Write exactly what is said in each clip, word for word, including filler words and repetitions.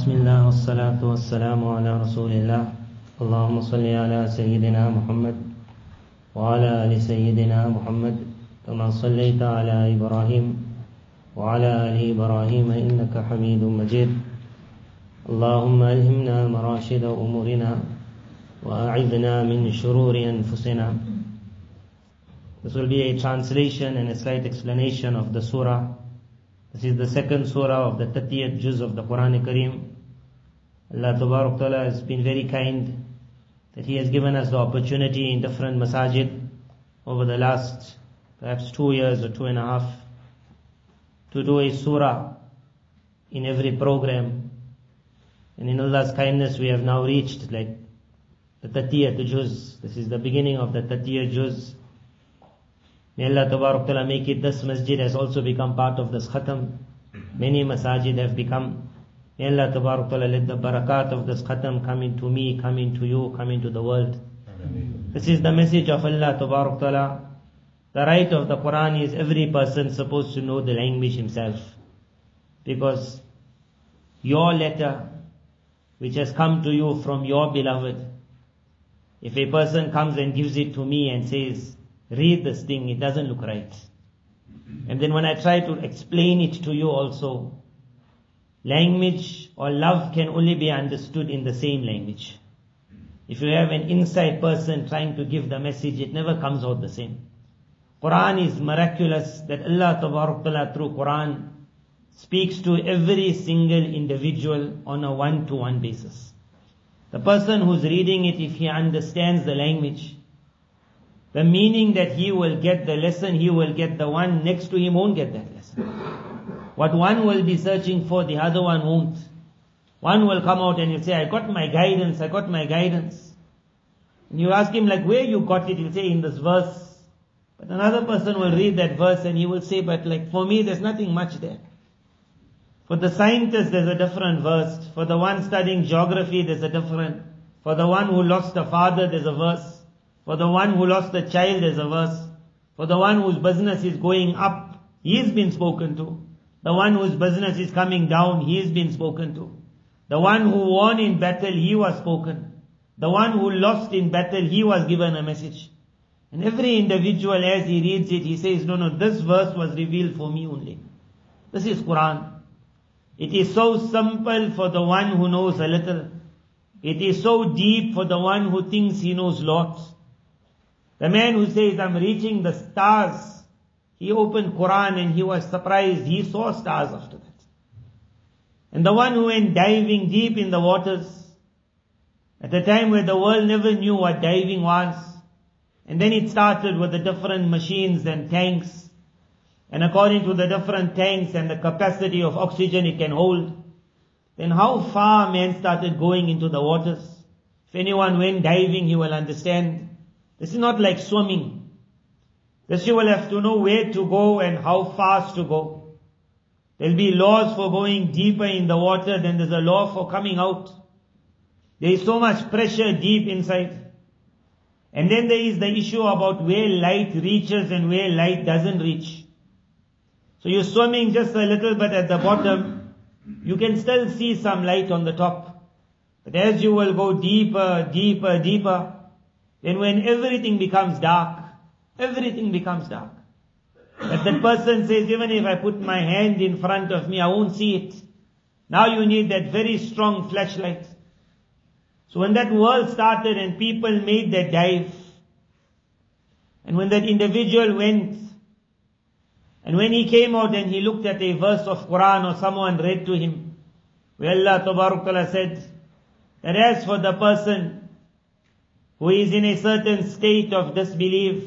بسم الله والصلاة والسلام على رسول الله اللهم صل على سيدنا محمد وعلى آل سيدنا محمد كما صليت على إبراهيم وعلى آل إبراهيم إنك حميد مجيد اللهم ألهمنا مراشد أمورنا وأعذنا من شرور أنفسنا. This will be a translation and a slight explanation of the surah. This is the second surah of the thirtieth juz of the Quran Kareem. Allah Tabarak Ta'ala has been very kind that He has given us the opportunity in different masajid over the last perhaps two years or two and a half to do a surah in every program. And in Allah's kindness we have now reached like the thirtieth juz. This is the beginning of the thirtieth juz. May Allah Tabarak Ta'ala make it, this masjid has also become part of this khatam. Many masajid have become. May Allah Tabarak Ta'ala let the barakat of this khatam come into me, come into you, come into the world. Amen. This is the message of Allah Tabarak Ta'ala. The right of the Quran is every person supposed to know the language himself. Because your letter, which has come to you from your beloved, if a person comes and gives it to me and says, read this thing, it doesn't look right. And then when I try to explain it to you also, language or love can only be understood in the same language. If you have an inside person trying to give the message, it never comes out the same. Quran is miraculous that Allah Tabarak Ta'ala through Quran speaks to every single individual on a one-to-one basis. The person who's reading it, if he understands the language, the meaning that he will get the lesson, he will get, the one next to him won't get that lesson. What one will be searching for, the other one won't. One will come out and he'll say, I got my guidance, I got my guidance. And you ask him like, where you got it? He'll say, in this verse. But another person will read that verse and he will say, but like for me there's nothing much there. For the scientist there's a different verse. For the one studying geography there's a different. For the one who lost a father there's a verse. For the one who lost a child there's a verse. For the one whose business is going up, he's been spoken to. The one whose business is coming down, he's been spoken to. The one who won in battle, he was spoken. The one who lost in battle, he was given a message. And every individual as he reads it, he says, no, no, this verse was revealed for me only. This is Quran. It is so simple for the one who knows a little. It is so deep for the one who thinks he knows lots. The man who says, I'm reaching the stars, he opened Quran and he was surprised. He saw stars after that. And the one who went diving deep in the waters, at a time where the world never knew what diving was, and then it started with the different machines and tanks, and according to the different tanks and the capacity of oxygen it can hold, then how far man started going into the waters. If anyone went diving, he will understand. This is not like swimming. This you will have to know where to go and how fast to go. There will be laws for going deeper in the water, then there's a law for coming out. There is so much pressure deep inside. And then there is the issue about where light reaches and where light doesn't reach. So you're swimming just a little bit at the bottom, you can still see some light on the top. But as you will go deeper, deeper, deeper, then when everything becomes dark, everything becomes dark. But that person says, even if I put my hand in front of me, I won't see it. Now you need that very strong flashlight. So when that world started and people made that dive, and when that individual went, and when he came out and he looked at a verse of Quran or someone read to him, where Allah Tabarak Ta'ala said, that as for the person who is in a certain state of disbelief,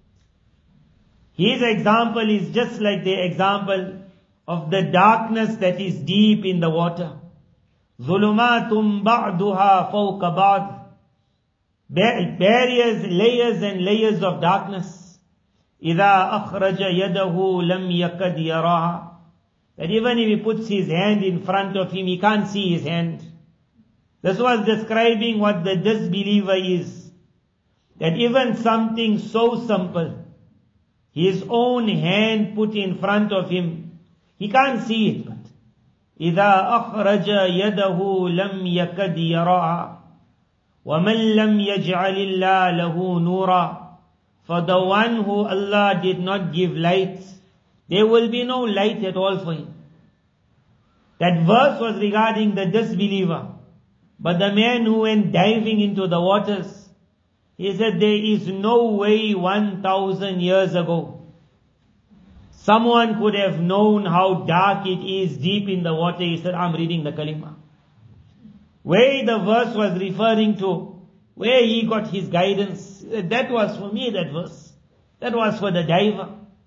his example is just like the example of the darkness that is deep in the water. ظُلُمَاتٌ بَعْدُهَا فَوْقَ بَعْضٍ. Barriers, layers and layers of darkness. إِذَا أَخْرَجَ يَدَهُ لَمْ يَكَدْ يَرَاهَا. That even if he puts his hand in front of him, he can't see his hand. This was describing what the disbeliever is. That even something so simple, his own hand put in front of him, he can't see it, but إِذَا أَخْرَجَ يَدَهُ لَمْ يَكَدْ يَرَاهَا وَمَنْ لَمْ يَجْعَلِ اللَّهُ لَهُ نُورًا. For the one who Allah did not give light, there will be no light at all for him. That verse was regarding the disbeliever. But the man who went diving into the waters, he said there is no way one thousand years ago someone could have known how dark it is deep in the water. He said, I'm reading the kalima. Where the verse was referring to, where he got his guidance, that was for me, that verse. That was for the diver.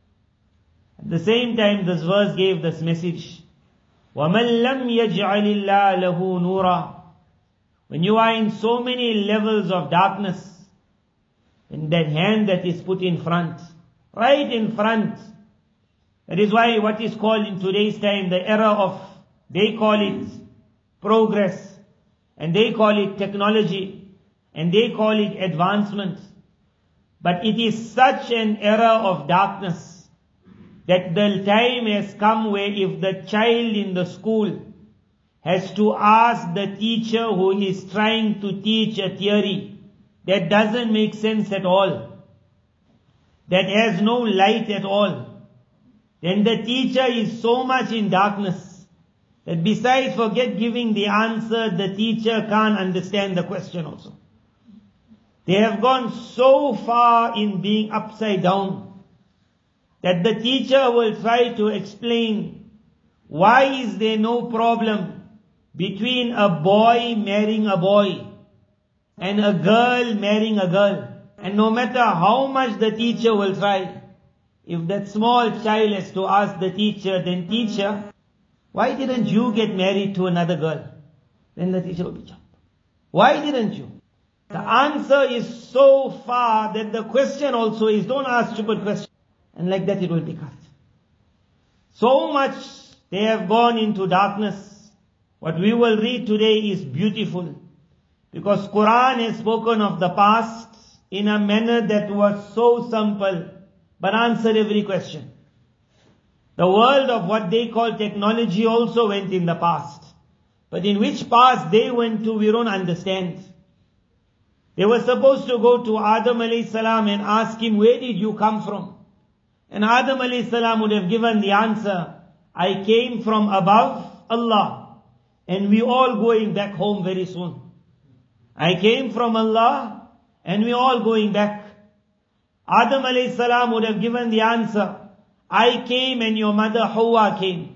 At the same time, this verse gave this message. وَمَنْ لَمْ يَجْعَلِ اللَّهُ لَهُ نُورًا. When you are in so many levels of darkness, and that hand that is put in front, right in front, that is why what is called in today's time the era of, they call it progress, and they call it technology, and they call it advancement. But it is such an era of darkness that the time has come where if the child in the school has to ask the teacher who is trying to teach a theory that doesn't make sense at all, that has no light at all, then the teacher is so much in darkness that besides forget giving the answer, the teacher can't understand the question also. They have gone so far in being upside down that the teacher will try to explain why is there no problem between a boy marrying a boy and a girl marrying a girl. And no matter how much the teacher will try, if that small child has to ask the teacher, then teacher, why didn't you get married to another girl? Then the teacher will be jumped. Why didn't you? The answer is so far that the question also is, don't ask stupid questions. And like that it will be cut. So much they have gone into darkness. What we will read today is beautiful. Because Quran has spoken of the past in a manner that was so simple, but answered every question. The world of what they call technology also went in the past. But in which past they went to, we don't understand. They were supposed to go to Adam alayhi salam and ask him, where did you come from? And Adam alayhi salam would have given the answer, I came from above Allah, and we all going back home very soon. I came from Allah, and we all going back. Adam alayhi salam would have given the answer, I came and your mother Hawa came.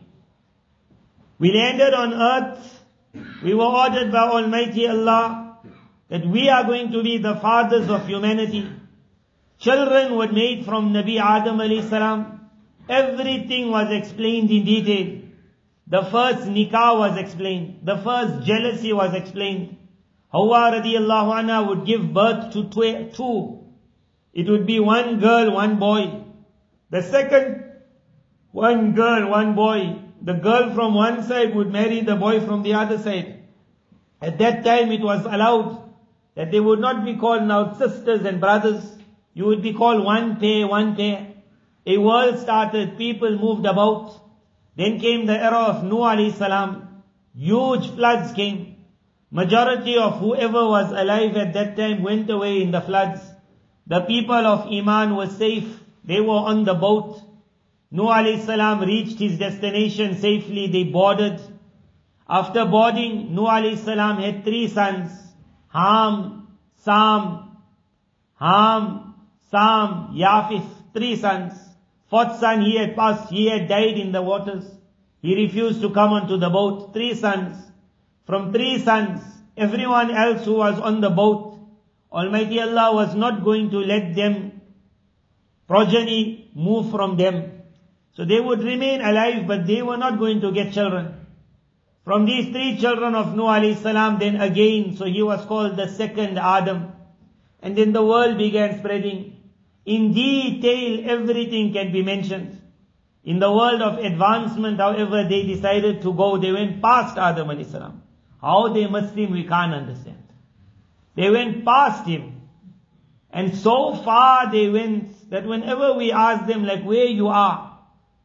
We landed on earth, we were ordered by Almighty Allah that we are going to be the fathers of humanity. Children were made from Nabi Adam alayhi salam. Everything was explained in detail. The first nikah was explained. The first jealousy was explained. Hawa radiallahu anha would give birth to two. It would be one girl, one boy. The second, one girl, one boy. The girl from one side would marry the boy from the other side. At that time it was allowed that they would not be called now sisters and brothers. You would be called one pair, one pair. A world started, people moved about. Then came the era of Nuh alayhi salam. Huge floods came. Majority of whoever was alive at that time went away in the floods. The people of Iman were safe. They were on the boat. Nuh alayhi salam reached his destination safely. They boarded. After boarding, Nuh alayhi salam had three sons. Ham, Sam, Ham, Sam, Yafith, three sons. Fourth son, he had passed, he had died in the waters. He refused to come onto the boat. Three sons. From three sons, everyone else who was on the boat, Almighty Allah was not going to let them, progeny, move from them. So they would remain alive, but they were not going to get children. From these three children of Nuh alayhi salam, then again, so he was called the second Adam. And then the world began spreading. In detail, everything can be mentioned. In the world of advancement, however, they decided to go, they went past Adam alayhi salam. How they Muslim, we can't understand. They went past him. And so far they went that whenever we ask them like where you are,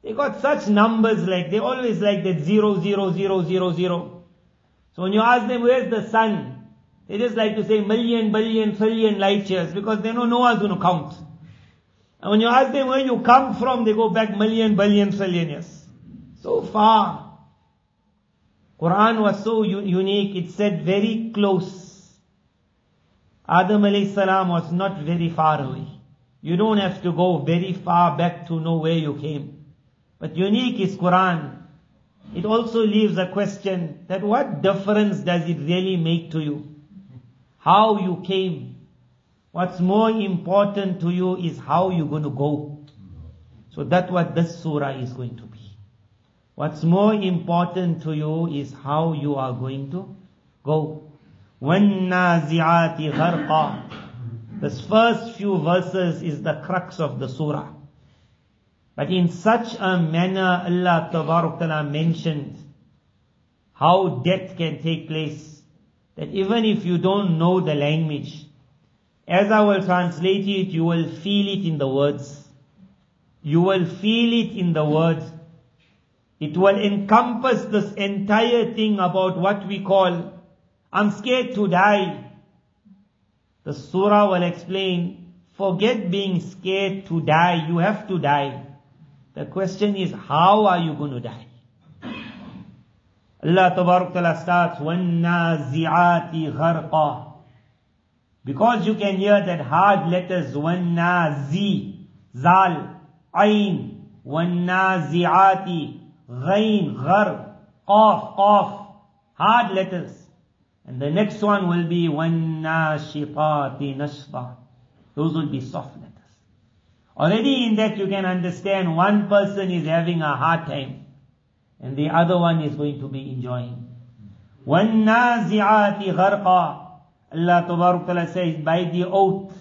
They got such numbers, like, they always like that zero, zero, zero, zero, zero. So when you ask them, where's the sun? They just like to say million, billion, trillion light years, because they know no one's going to count. And when you ask them where you come from, they go back million, billion, trillion years. So far. Quran was so u- unique, it said very close. Adam alayhi salam was not very far away. You don't have to go very far back to know where you came. But unique is Quran. It also leaves a question that what difference does it really make to you? How you came. What's more important to you is how you're going to go. So that's what this surah is going to be. What's more important to you is how you are going to go. وَالنَّازِعَاتِ غَرْقًا. This first few verses is the crux of the surah. But in such a manner, Allah Tabarak Ta'ala mentioned how death can take place, that even if you don't know the language, as I will translate it, you will feel it in the words. You will feel it in the words. It will encompass this entire thing about what we call, I'm scared to die. The surah will explain, forget being scared to die, you have to die. The question is, how are you going to die? Allah Tabarak Ta'ala starts, وَالنَّازِعَاتِ غَرْقًا. Because you can hear that hard letters, وَالنَّازِ, Zal, Ain, وَالنَّازِعَاتِ, Ghain, Ghar, Qaf, Qaf, hard letters. And the next one will be وَالنَّاشِطَاتِ نَشْطًا. Those will be soft letters. Already in that you can understand one person is having a hard time and the other one is going to be enjoying. وَالنَّازِعَاتِ غَرْقًا. Allah Tabarak Ta'ala says, by the oath,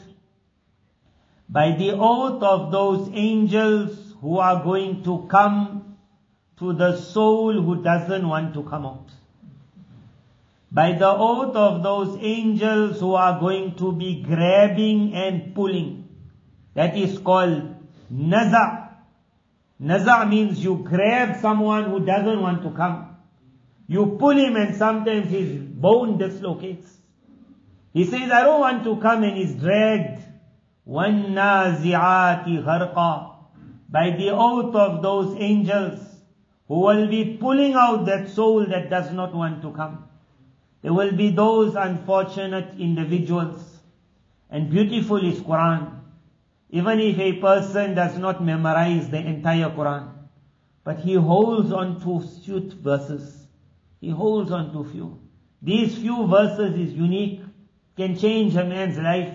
by the oath of those angels who are going to come to the soul who doesn't want to come out. By the oath of those angels who are going to be grabbing and pulling. That is called naza'. Naza' means you grab someone who doesn't want to come. You pull him and sometimes his bone dislocates. He says, I don't want to come, and he's dragged. وَالنَّازِعَاتِ غَرْقًا. By the oath of those angels who will be pulling out that soul that does not want to come. There will be those unfortunate individuals. And beautiful is Quran. Even if a person does not memorize the entire Quran, but he holds on to few verses. He holds on to few. These few verses is unique, can change a man's life.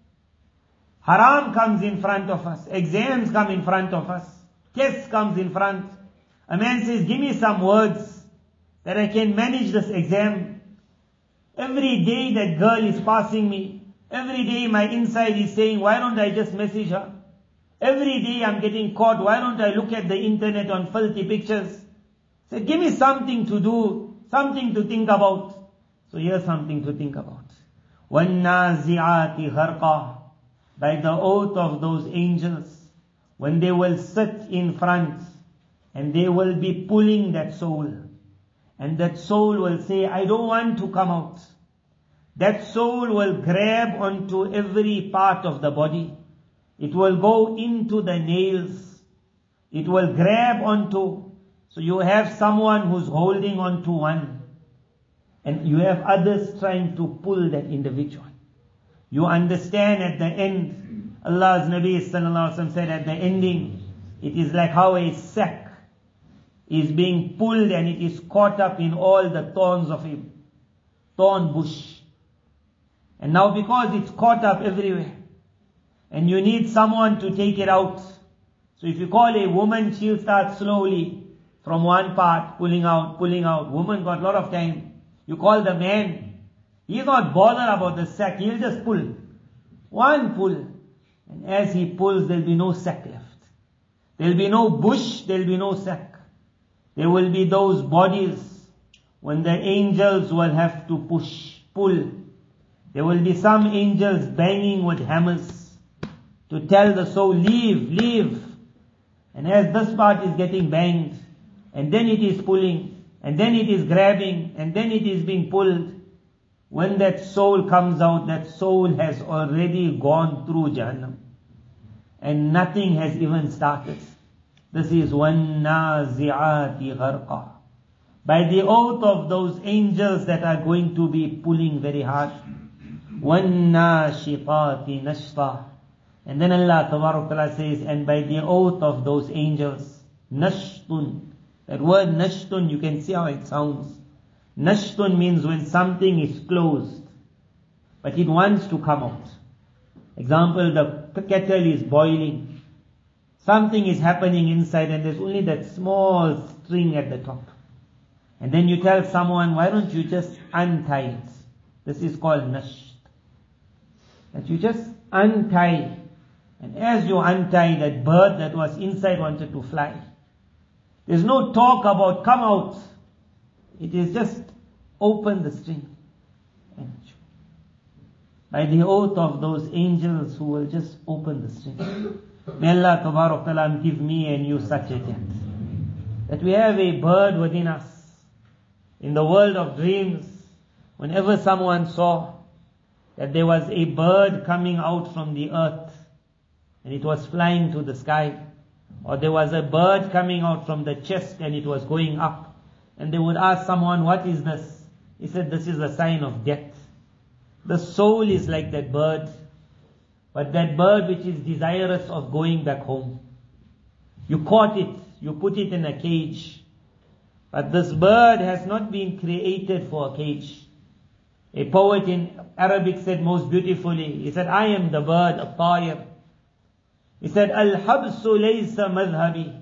Haram comes in front of us. Exams come in front of us. Tests comes in front. A man says, give me some words that I can manage this exam. Every day that girl is passing me. Every day my inside is saying, why don't I just message her? Every day I'm getting caught. Why don't I look at the internet on filthy pictures? Say, give me something to do, something to think about. So here's something to think about. وَالنَّازِعَاتِ غَرْقًا. By the oath of those angels, when they will sit in front and they will be pulling that soul. And that soul will say, I don't want to come out. That soul will grab onto every part of the body. It will go into the nails. It will grab onto. So you have someone who's holding onto one. And you have others trying to pull that individual. You understand at the end, Allah's Nabi Sallallahu Alaihi Wasallam said at the ending, it is like how a sack is being pulled and it is caught up in all the thorns of a thorn bush. And now because it's caught up everywhere, and you need someone to take it out. So if you call a woman, she'll start slowly from one part, pulling out, pulling out. Woman got a lot of time. You call the man, he's not bothered about the sack, he'll just pull. One pull. And as he pulls, there'll be no sack left. There'll be no bush, there'll be no sack. There will be those bodies when the angels will have to push, pull. There will be some angels banging with hammers to tell the soul, leave, leave. And as this part is getting banged, and then it is pulling, and then it is grabbing, and then it is being pulled, when that soul comes out, that soul has already gone through Jahannam. And nothing has even started. This is وَالنَّازِعَاتِ غَرْقًا. By the oath of those angels that are going to be pulling very hard. وَالنَّاشِطَاتِ نَشْطًا. And then Allah Ta'ala says, and by the oath of those angels, nashtun. That word nashtun, you can see how it sounds. Nashtun means when something is closed, but it wants to come out. Example, the kettle is boiling. Something is happening inside and there's only that small string at the top. And then you tell someone, why don't you just untie it? This is called nasht. That you just untie. And as you untie, that bird that was inside wanted to fly. There's no talk about come out. It is just open the string. By the oath of those angels who will just open the string. May Allah Ta'ala give me and you such a gift. That we have a bird within us. In the world of dreams, whenever someone saw that there was a bird coming out from the earth, and it was flying to the sky, or there was a bird coming out from the chest and it was going up, and they would ask someone, what is this? He said, this is a sign of death. The soul is like that bird, but that bird which is desirous of going back home. You caught it, you put it in a cage, but this bird has not been created for a cage. A poet in Arabic said most beautifully, he said, I am the bird of Tayr. He said, Al-habsu laysa madhhabi.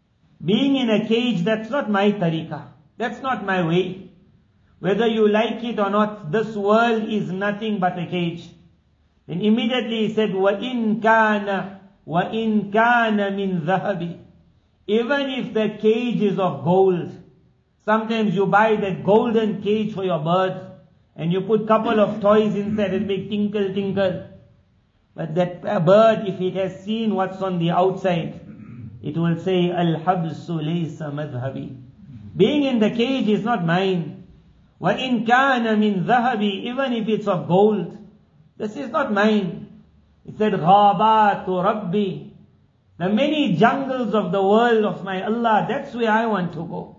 Being in a cage, that's not my tariqah. That's not my way. Whether you like it or not, this world is nothing but a cage. Then immediately he said, وَإِن كَانَ وَإِن كَانَ مِن ذَهَبِ. Even if the cage is of gold. Sometimes you buy that golden cage for your bird, and you put couple of toys inside and make tinkle tinkle. But that bird, if it has seen what's on the outside, it will say, Al-habsu laysa madhhabi. Being in the cage is not mine. وَإِن كَانَ مِن ذَهَبِ. Even if it's of gold, this is not mine. It said, غَابَاتُ رَبِّي. The many jungles of the world of my Allah, that's where I want to go.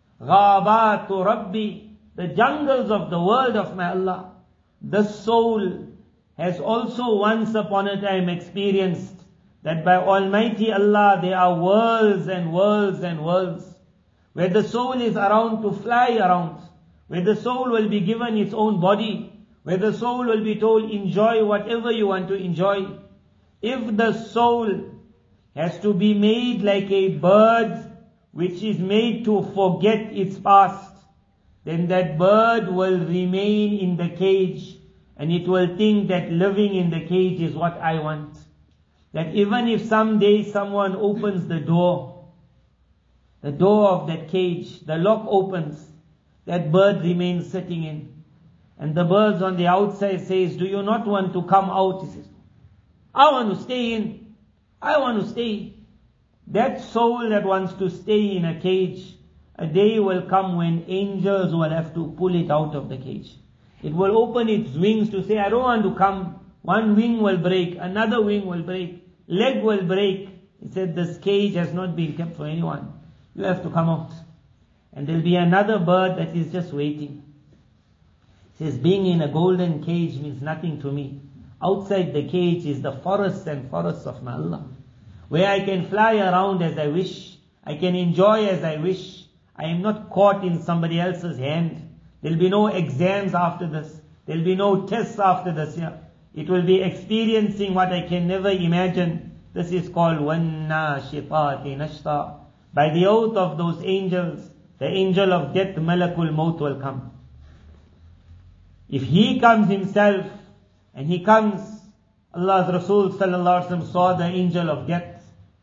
غَابَاتُ رَبِّي. The jungles of the world of my Allah. The soul has also once upon a time experienced that by Almighty Allah there are worlds and worlds and worlds, where the soul is around to fly around, where the soul will be given its own body, where the soul will be told, enjoy whatever you want to enjoy. If the soul has to be made like a bird which is made to forget its past, then that bird will remain in the cage, and it will think that living in the cage is what I want. That even if someday someone opens the door, the door of that cage, the lock opens, that bird remains sitting in. And the birds on the outside says, do you not want to come out? He says, I want to stay in. I want to stay. That soul that wants to stay in a cage, a day will come when angels will have to pull it out of the cage. It will open its wings to say, I don't want to come. One wing will break, another wing will break, leg will break. He said, this cage has not been kept for anyone. You have to come out. And there will be another bird that is just waiting. He says, being in a golden cage means nothing to me. Outside the cage is the forests and forests of my Allah, where I can fly around as I wish. I can enjoy as I wish. I am not caught in somebody else's hand. There will be no exams after this. There will be no tests after this. Yeah. It will be experiencing what I can never imagine. This is called وَالنَّاشِطَاتِ نَشْطًا. By the oath of those angels, the angel of death, Malakul Maut, will come. If he comes himself, and he comes, Allah's Rasul sallallahu alaihi wasallam saw the angel of death.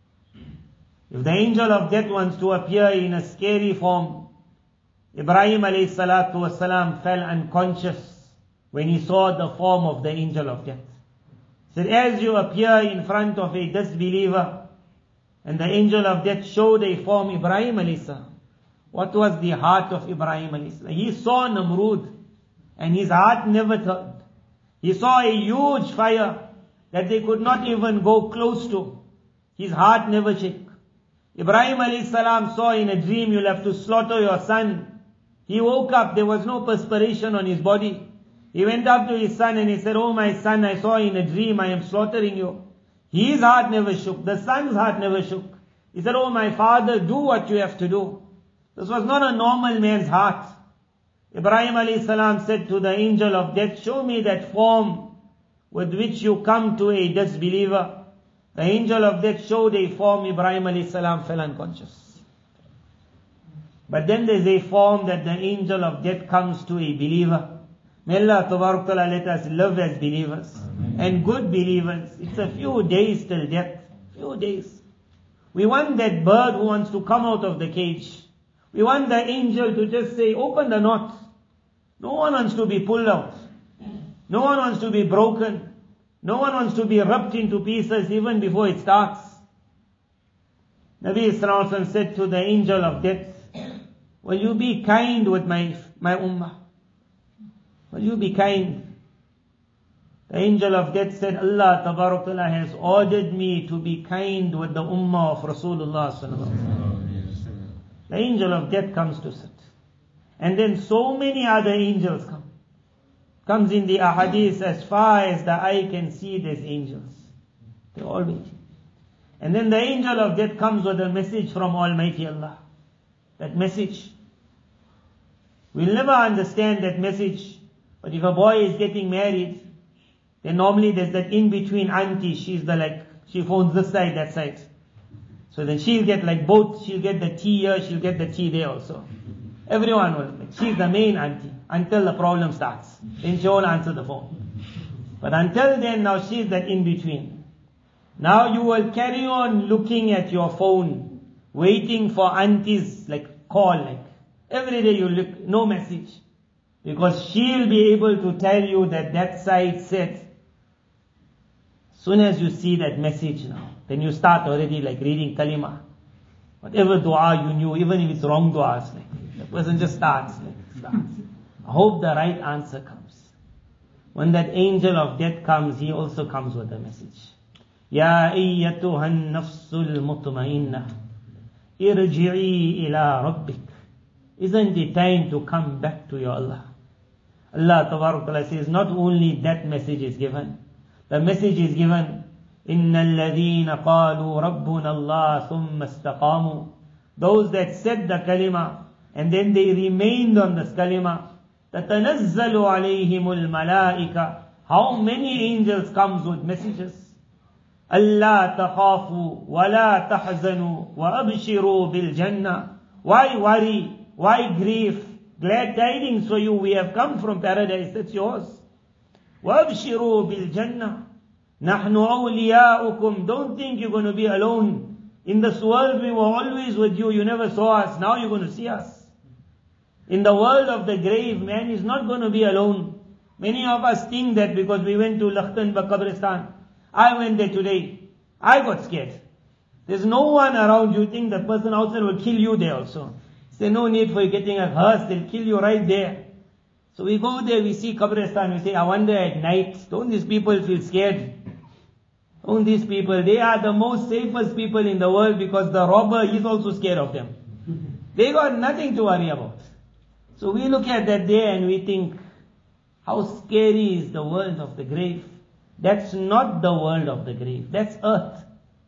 If the angel of death wants to appear in a scary form, Ibrahim alayhi salatu wasalam fell unconscious when he saw the form of the angel of death. He said, as you appear in front of a disbeliever, And the angel of death showed a form, Ibrahim alayhi salam. What was the heart of Ibrahim alayhi salam? He saw Namrud, and his heart never turned. He saw a huge fire that they could not even go close to. His heart never shook. Ibrahim alayhi salam saw in a dream, you'll have to slaughter your son. He woke up, there was no perspiration on his body. He went up to his son and he said, oh my son, I saw in a dream, I am slaughtering you. His heart never shook. The son's heart never shook. He said, oh my father, do what you have to do. This was not a normal man's heart. Ibrahim alayhi salam said to the angel of death, show me that form with which you come to a disbeliever. The angel of death showed a form, Ibrahim alayhi salam fell unconscious. But then there's a form that the angel of death comes to a believer. May Allah Tabarak Ta'ala let us live as believers. Amen. And good believers. It's a few days till death. Few days. We want that bird who wants to come out of the cage. We want the angel to just say, open the knot. No one wants to be pulled out. No one wants to be broken. No one wants to be ripped into pieces even before it starts. Nabi Sallallahu Alaihi Wasallam said to the angel of death, will you be kind with my, my ummah? Will you be kind? The angel of death said, Allah Tabarak Ta'ala has ordered me to be kind with the ummah of Rasulullah Sallallahu Alaihi Wasallam. The angel of death comes to sit. And then so many other angels come. Comes in the ahadith, as far as the eye can see, there's angels. They're all waiting. And then the angel of death comes with a message from Almighty Allah. That message. We'll never understand that message. But if a boy is getting married, then normally there's that in-between auntie. She's the like, she phones this side, that side. So then she'll get like both, she'll get the tea here, she'll get the tea there also. Everyone will, like, she's the main auntie until the problem starts. Then she won't answer the phone. But until then, now she's that in-between. Now you will carry on looking at your phone, waiting for aunties like call, like every day you look, no message. Because she'll be able to tell you that that side said. Soon as you see that message now, then you start already like reading kalima. Whatever dua you knew, even if it's wrong dua, it's like, the person just starts, like, starts. I hope the right answer comes. When that angel of death comes, he also comes with a message. Ya ayyatuhan nafsul mutmainna, irji'i ila rabbik. Isn't it time to come back to your Allah? Allah Tabarak Ta'ala says, not only that message is given, the message is given, إِنَّ الَّذِينَ قَالُوا رَبُّنَا اللَّهُ ثُمَّ اسْتَقَامُوا. Those that said the kalima, and then they remained on this kalima, تَتَنَزَّلُ عَلَيْهِمُ الْمَلَائِكَةِ. How many angels comes with messages? أَلَّا تَخَافُوا وَلَا تَحْزَنُوا وَأَبْشِرُوا بِالْجَنَّةِ. Why worry? Why grief? Glad tidings for you, we have come from paradise, that's yours. وَأَبْشِرُوا بِالْجَنَّةِ نَحْنُ أَوْلِيَاؤُكُمْ. Don't think you're going to be alone. In this world we were always with you, you never saw us, now you're going to see us. In the world of the grave, man is not going to be alone. Many of us think that because we went to Lakhtanbagh Qabristan. I went there today. I got scared. There's no one around, you think the person outside will kill you there also. There's no need for you getting a hearse, they'll kill you right there. So we go there, we see Qabristan, we say, I wonder at night, don't these people feel scared? Don't these people, they are the most safest people in the world because the robber is also scared of them. They got nothing to worry about. So we look at that day and we think, how scary is the world of the grave? That's not the world of the grave, that's earth.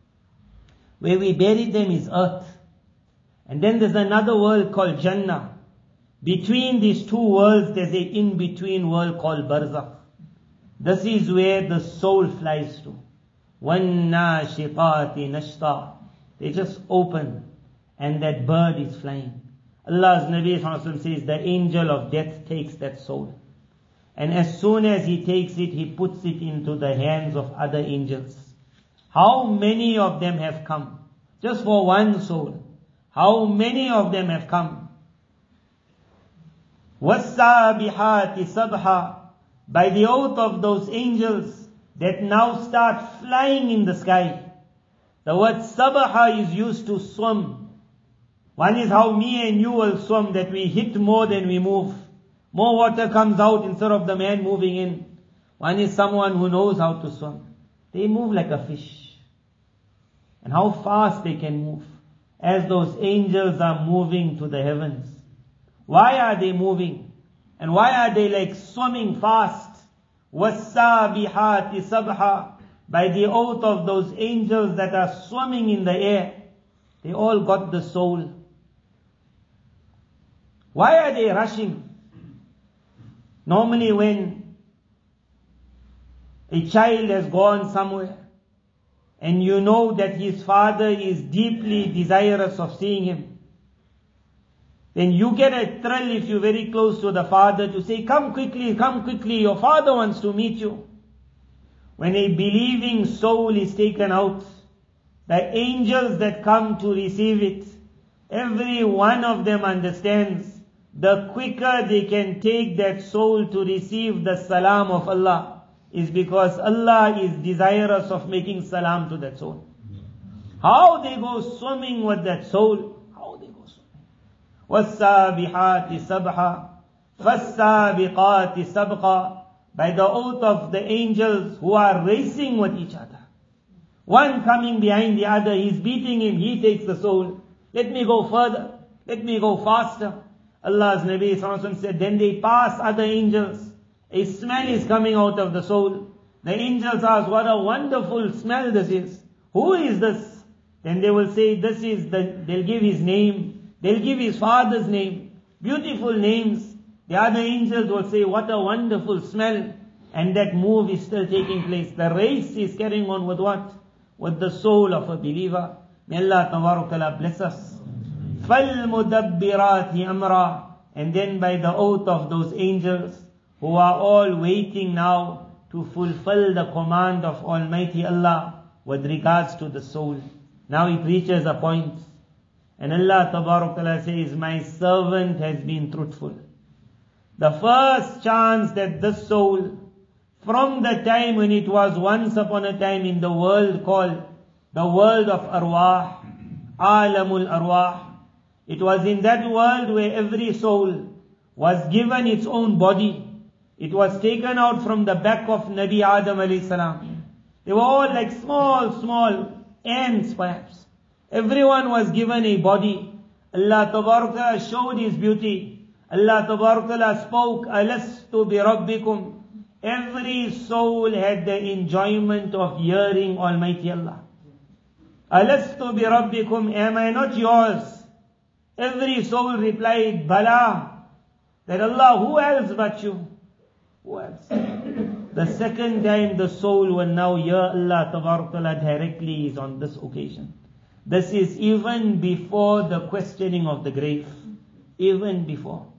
Where we bury them is earth. And then there's another world called Jannah. Between these two worlds, there's an in-between world called Barzakh. This is where the soul flies to. وَالنَّاشِطَاتِ نَشْطًا. They just open, and that bird is flying. Allah's Nabi Sallallahu Alaihi Wasallam says, the angel of death takes that soul. And as soon as he takes it, he puts it into the hands of other angels. How many of them have come? Just for one soul. How many of them have come? وَالسَّابِحَاتِ سَبْحًا. By the oath of those angels that now start flying in the sky. The word sabaha is used to swim. One is how me and you will swim, that we hit more than we move. More water comes out instead of the man moving in. One is someone who knows how to swim. They move like a fish. And how fast they can move, as those angels are moving to the heavens. Why are they moving? And why are they like swimming fast? وَالسَّابِحَاتِ سَبْحًا. By the oath of those angels that are swimming in the air. They all got the soul. Why are they rushing? Normally when a child has gone somewhere, and you know that his father is deeply desirous of seeing him, then you get a thrill if you're very close to the father to say, come quickly, come quickly, your father wants to meet you. When a believing soul is taken out, the angels that come to receive it, every one of them understands the quicker they can take that soul to receive the salam of Allah is because Allah is desirous of making salam to that soul. How they go swimming with that soul? How they go swimming? وَالسَّابِحَاتِ سَبْحًا فَالسَّابِقَاتِ سَبْقًا. By the oath of the angels who are racing with each other. One coming behind the other, he's beating him, he takes the soul. Let me go further. Let me go faster. Allah's Nabi Sallallahu Alaihi Wasallam said, then they pass other angels. A smell is coming out of the soul. The angels ask, what a wonderful smell this is. Who is this? Then they will say, this is the, they'll give his name. They'll give his father's name. Beautiful names. The other angels will say, what a wonderful smell. And that move is still taking place. The race is carrying on with what? With the soul of a believer. May Allah Tabarakala bless us. فَالْمُدَبِّرَاتِ أَمْرًا. And then by the oath of those angels, who are all waiting now to fulfill the command of Almighty Allah with regards to the soul. Now it reaches a point, and Allah Tabarakala says, my servant has been truthful. The first chance that this soul, from the time when it was once upon a time in the world called the world of arwah, alamul arwah, it was in that world where every soul was given its own body. It was taken out from the back of Nabi Adam alayhi salam. They were all like small, small ants perhaps. Everyone was given a body. Allah Tabarakala showed His beauty. Allah Tabarakala spoke, Alastu bi Rabbikum. Every soul had the enjoyment of hearing Almighty Allah. Alastu bi Rabbikum, am I not yours? Every soul replied, Bala. That Allah, who else but you? Who else? The second time the soul will now hear Allah Tabarakala directly is on this occasion. This is even before the questioning of the grave. Even before.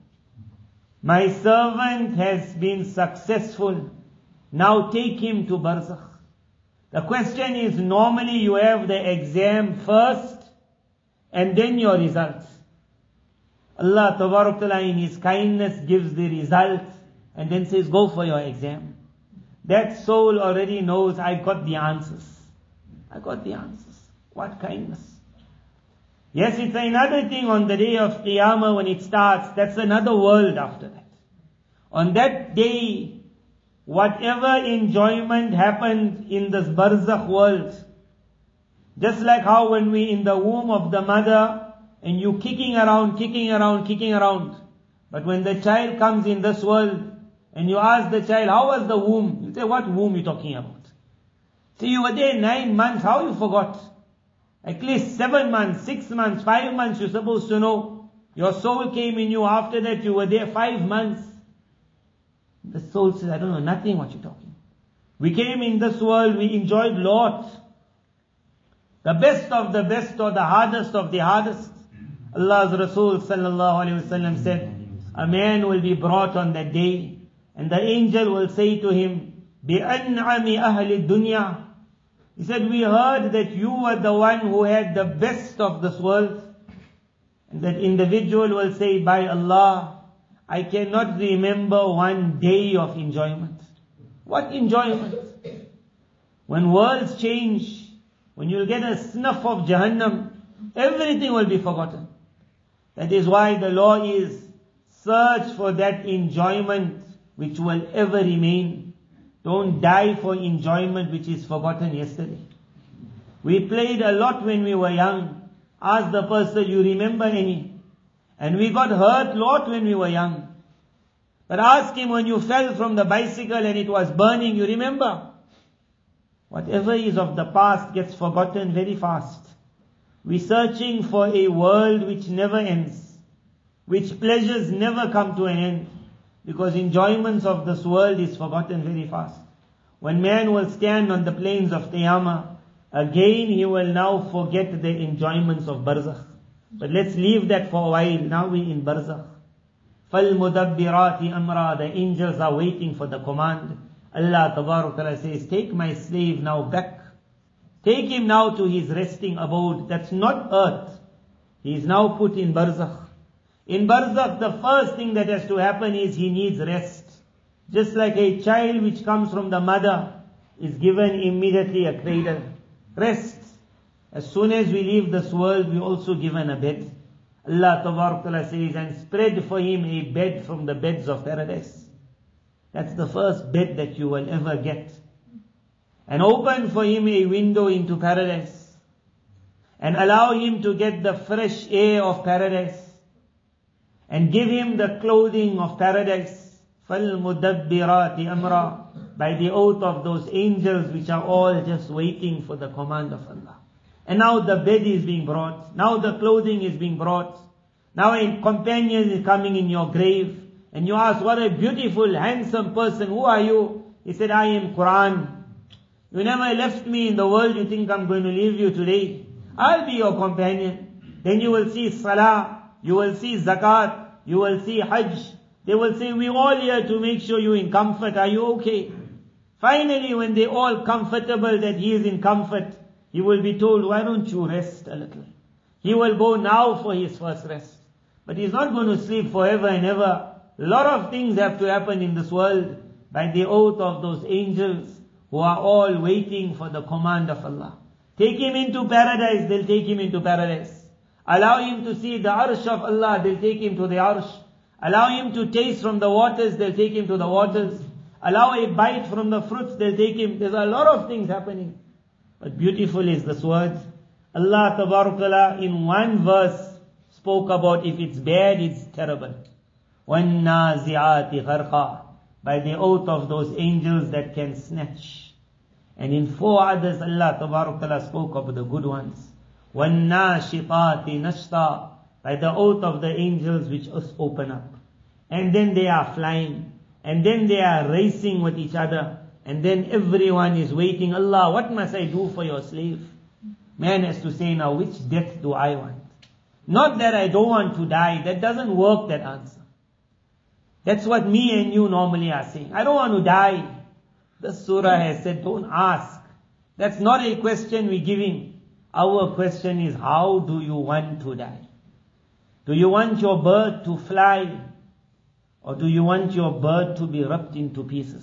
My servant has been successful. Now take him to Barzakh. The question is, normally you have the exam first and then your results. Allah Tabarakala in His kindness gives the result and then says, go for your exam. That soul already knows, I got the answers. I got the answers. What kindness. Yes, it's another thing on the day of Qiyamah when it starts. That's another world after that. On that day, whatever enjoyment happened in this Barzakh world, just like how when we in the womb of the mother and you kicking around, kicking around, kicking around. But when the child comes in this world and you ask the child, how was the womb? You say, what womb are you talking about? So you were there nine months, how you forgot? At least seven months, six months, five months you're supposed to know. Your soul came in you, after that you were there five months. The soul says, I don't know nothing what you're talking. We came in this world, we enjoyed lot. The best of the best or the hardest of the hardest. Allah's Rasul sallallahu alayhi wasallam said, a man will be brought on that day and the angel will say to him, بِأَنْعَمِ أَهْلِ الدُّنْيَا. He said, we heard that you were the one who had the best of this world. And that individual will say, by Allah, I cannot remember one day of enjoyment. What enjoyment? When worlds change, when you'll get a snuff of Jahannam, everything will be forgotten. That is why the law is, search for that enjoyment which will ever remain. Don't die for enjoyment which is forgotten yesterday. We played a lot when we were young. Ask the person, you remember any? And we got hurt a lot when we were young. But ask him, when you fell from the bicycle and it was burning, you remember? Whatever is of the past gets forgotten very fast. We're searching for a world which never ends, which pleasures never come to an end, because enjoyments of this world is forgotten very fast. When man will stand on the plains of Qiyamah, again he will now forget the enjoyments of Barzakh. But let's leave that for a while. Now we're in Barzakh. فَالْمُدَبِّرَاتِ أَمْرًا. The angels are waiting for the command. Allah Tabarak Ta'ala says, take my slave now back. Take him now to his resting abode. That's not earth. He is now put in Barzakh. In Barzakh, the first thing that has to happen is he needs rest. Just like a child which comes from the mother is given immediately a cradle. Rest. As soon as we leave this world, we also given a bed. Allah Tabarak Ta'ala says, and spread for him a bed from the beds of paradise. That's the first bed that you will ever get. And open for him a window into paradise. And allow him to get the fresh air of paradise. And give him the clothing of paradise. فَالْمُدَبِّرَاتِ أَمْرًا. By the oath of those angels which are all just waiting for the command of Allah. And now the bed is being brought. Now the clothing is being brought. Now a companion is coming in your grave. And you ask, what a beautiful, handsome person. Who are you? He said, I am Quran. You never left me in the world. You think I'm going to leave you today? I'll be your companion. Then you will see Salah. You will see Zakat. You will see Hajj. They will say, we're all here to make sure you're in comfort. Are you okay? Finally, when they're all comfortable that he is in comfort, he will be told, why don't you rest a little? He will go now for his first rest. But he's not going to sleep forever and ever. A lot of things have to happen in this world by the oath of those angels who are all waiting for the command of Allah. Take him into paradise, they'll take him into paradise. Allow him to see the arsh of Allah, they'll take him to the arsh. Allow him to taste from the waters, they'll take him to the waters. Allow a bite from the fruits, they'll take him. There's a lot of things happening. But beautiful is this word. Allah Tabarakala in one verse spoke about if it's bad, it's terrible. وَالنَّازِعَاتِ غَرْقًا. By the oath of those angels that can snatch. And in four others Allah Tabarakala spoke of the good ones. وَالنَّاشِطَاتِ نَشْطًا. By the oath of the angels which us open up. And then they are flying. And then they are racing with each other. And then everyone is waiting. Allah, what must I do for your slave? Man has to say, now which death do I want? Not that I don't want to die. That doesn't work, that answer. That's what me and you normally are saying. I don't want to die. The surah has said, don't ask. That's not a question we're giving. Our question is, how do you want to die? Do you want your bird to fly? Or do you want your bird to be ripped into pieces?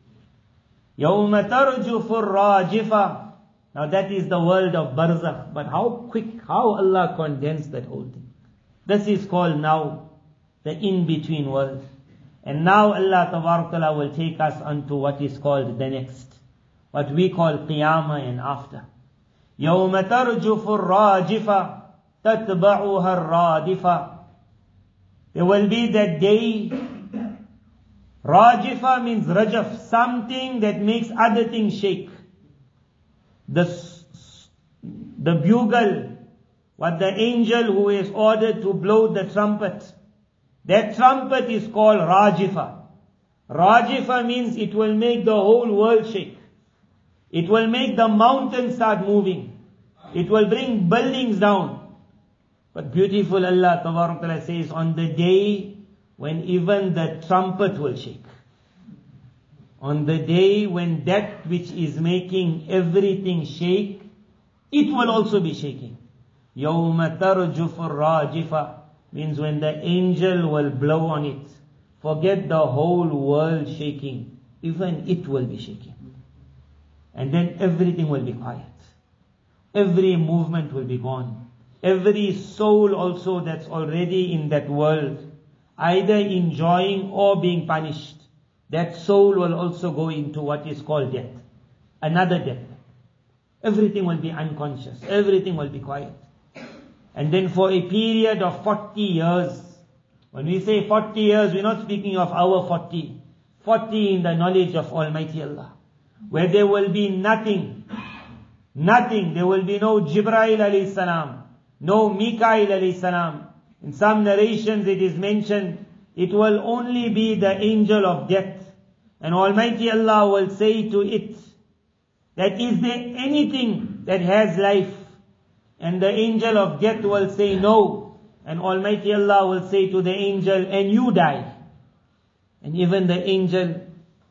يَوْمَ تَرْجُفُ الرَّاجِفَةِ. Now that is the world of Barzakh. But how quick, how Allah condensed that whole thing. This is called now the in-between world. And now Allah Tabarakala will take us onto what is called the next. What we call Qiyamah and after. يَوْمَ تَرْجُفُ الرَّاجِفَةِ تَتْبَعُهَا الرَّادِفَةِ. There will be that day. Rajifa means rajaf, something that makes other things shake. The, the bugle, what the angel who is ordered to blow the trumpet, that trumpet is called Rajifa. Rajifa means it will make the whole world shake. It will make the mountains start moving. It will bring buildings down. But beautiful Allah Tabarakala says, on the day when even the trumpet will shake. On the day when that which is making everything shake, it will also be shaking. يَوْمَ تَرْجُفُ الرَّاجِفَةِ means when the angel will blow on it. Forget the whole world shaking. Even it will be shaking. And then everything will be quiet. Every movement will be gone. Every soul also that's already in that world, either enjoying or being punished, that soul will also go into what is called death. Another death. Everything will be unconscious. Everything will be quiet. And then for a period of forty years, when we say forty years, we're not speaking of our forty. forty in the knowledge of Almighty Allah. Where there will be nothing. Nothing. There will be no Jibreel alayhi salam. No Mikail alayhi salam. In some narrations it is mentioned, it will only be the angel of death. And Almighty Allah will say to it, that is there anything that has life? And the angel of death will say no. And Almighty Allah will say to the angel, and you die. And even the angel,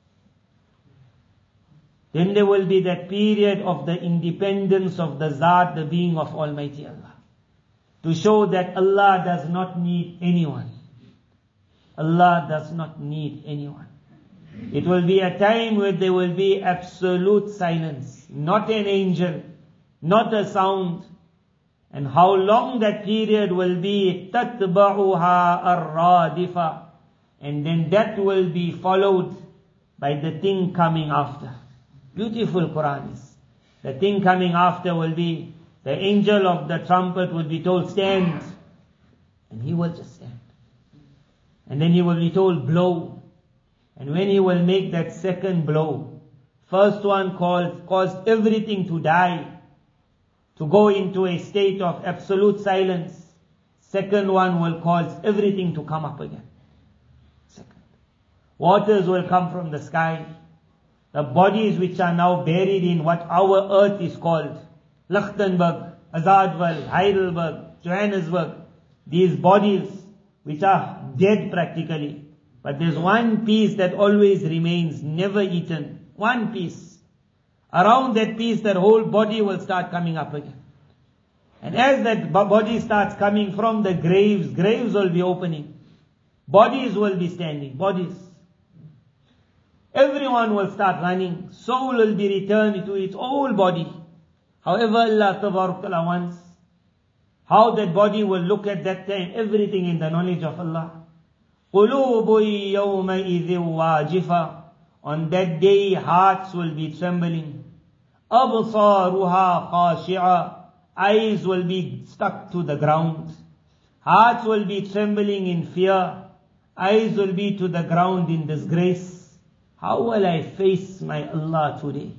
then there will be that period of the independence of the Zat, the being of Almighty Allah. To show that Allah does not need anyone. Allah does not need anyone. It will be a time where there will be absolute silence. Not an angel, not a sound. And how long that period will be, تَتْبَعُهَا الرَّادِفَةِ. And then that will be followed by the thing coming after. Beautiful Quran is. The thing coming after will be, the angel of the trumpet will be told, stand. And he will just stand. And then he will be told, blow. And when he will make that second blow, first one caused, caused everything to die, to go into a state of absolute silence. Second one will cause everything to come up again. Second. Waters will come from the sky. The bodies which are now buried in what our earth is called, Lichtenberg, Azadwal, Heidelberg, Johannesburg, these bodies which are dead practically, but there's one piece that always remains, never eaten. One piece. Around that piece, that whole body will start coming up again. And as that body starts coming from the graves, graves will be opening. Bodies will be standing. Bodies. Everyone will start running. Soul will be returned to its old body. However Allah Tabarak Ta'ala wants. How that body will look at that time. Everything in the knowledge of Allah. قُلُوبٌ يَوْمَئِذٍ وَاجِفَةٌ. On that day, hearts will be trembling. أَبْصَارُهَا خَاشِعَةٌ. Eyes will be stuck to the ground. Hearts will be trembling in fear. Eyes will be to the ground in disgrace. How will I face my Allah today?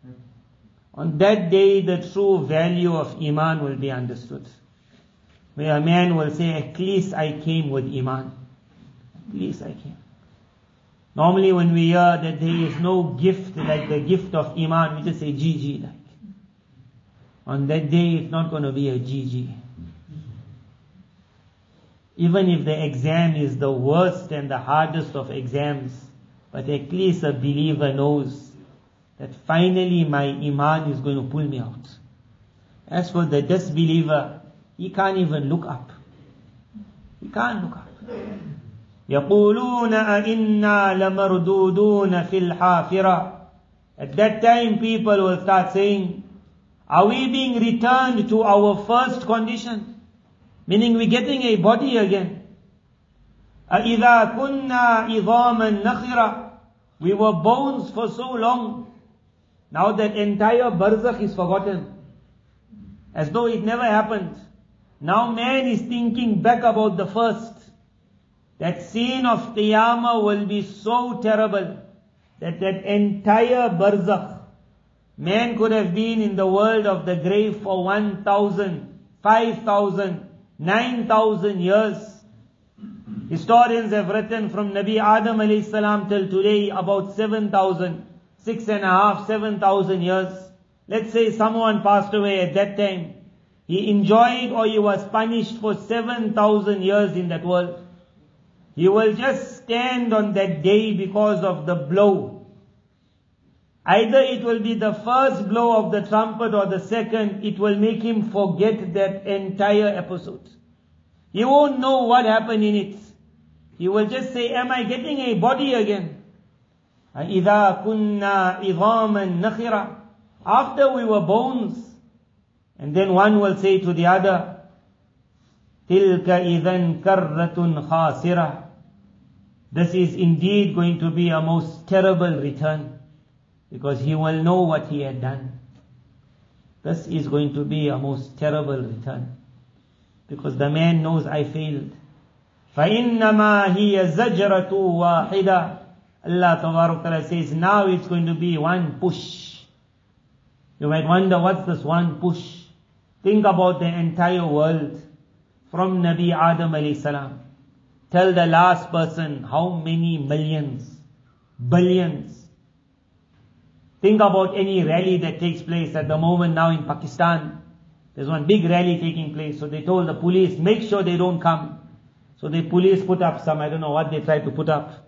On that day, the true value of Iman will be understood. Where a man will say, at least I came with Iman. At least I came. Normally when we hear that there is no gift like the gift of Iman, we just say G G like. On that day it's not going to be a G G. Even if the exam is the worst and the hardest of exams, but at least a believer knows that finally my Iman is going to pull me out. As for the disbeliever, he can't even look up. He can't look up. يَقُولُونَ أَإِنَّا لَمَرْدُودُونَ فِي الْحَافِرَةِ. At that time people will start saying, are we being returned to our first condition? Meaning we're getting a body again. أَإِذَا كُنَّا عِظَامًا نَخِرًا. We were bones for so long. Now that entire barzakh is forgotten. As though it never happened. Now man is thinking back about the first. That scene of Qiyamah will be so terrible that that entire barzakh, man could have been in the world of the grave for one thousand, five thousand, nine thousand years. Historians have written from Nabi Adam alayhi salam till today about seven thousand, six and a half, seven thousand years. Let's say someone passed away at that time. He enjoyed or he was punished for seven thousand years in that world. He will just stand on that day because of the blow. Either it will be the first blow of the trumpet or the second, it will make him forget that entire episode. He won't know what happened in it. He will just say, am I getting a body again? إِذَا كُنَّا عِظَامًا نَخِرًا. After we were bones, And then one will say to the other, تِلْكَ إِذًا كَرَّةٌ خَاسِرَةٌ. This is indeed going to be a most terrible return, because he will know what he had done. This is going to be a most terrible return, because the man knows I failed. فَإِنَّمَا هِيَ زَجْرَةٌ وَاحِدَةٌ. Allah Tabaraka Ta'ala says, now it's going to be one push. You might wonder, what's this one push? Think about the entire world, from Nabi Adam alayhi salam till the last person, how many millions, billions. Think about any rally that takes place at the moment now in Pakistan. There's one big rally taking place. So they told the police, make sure they don't come. So the police put up some, I don't know what they tried to put up.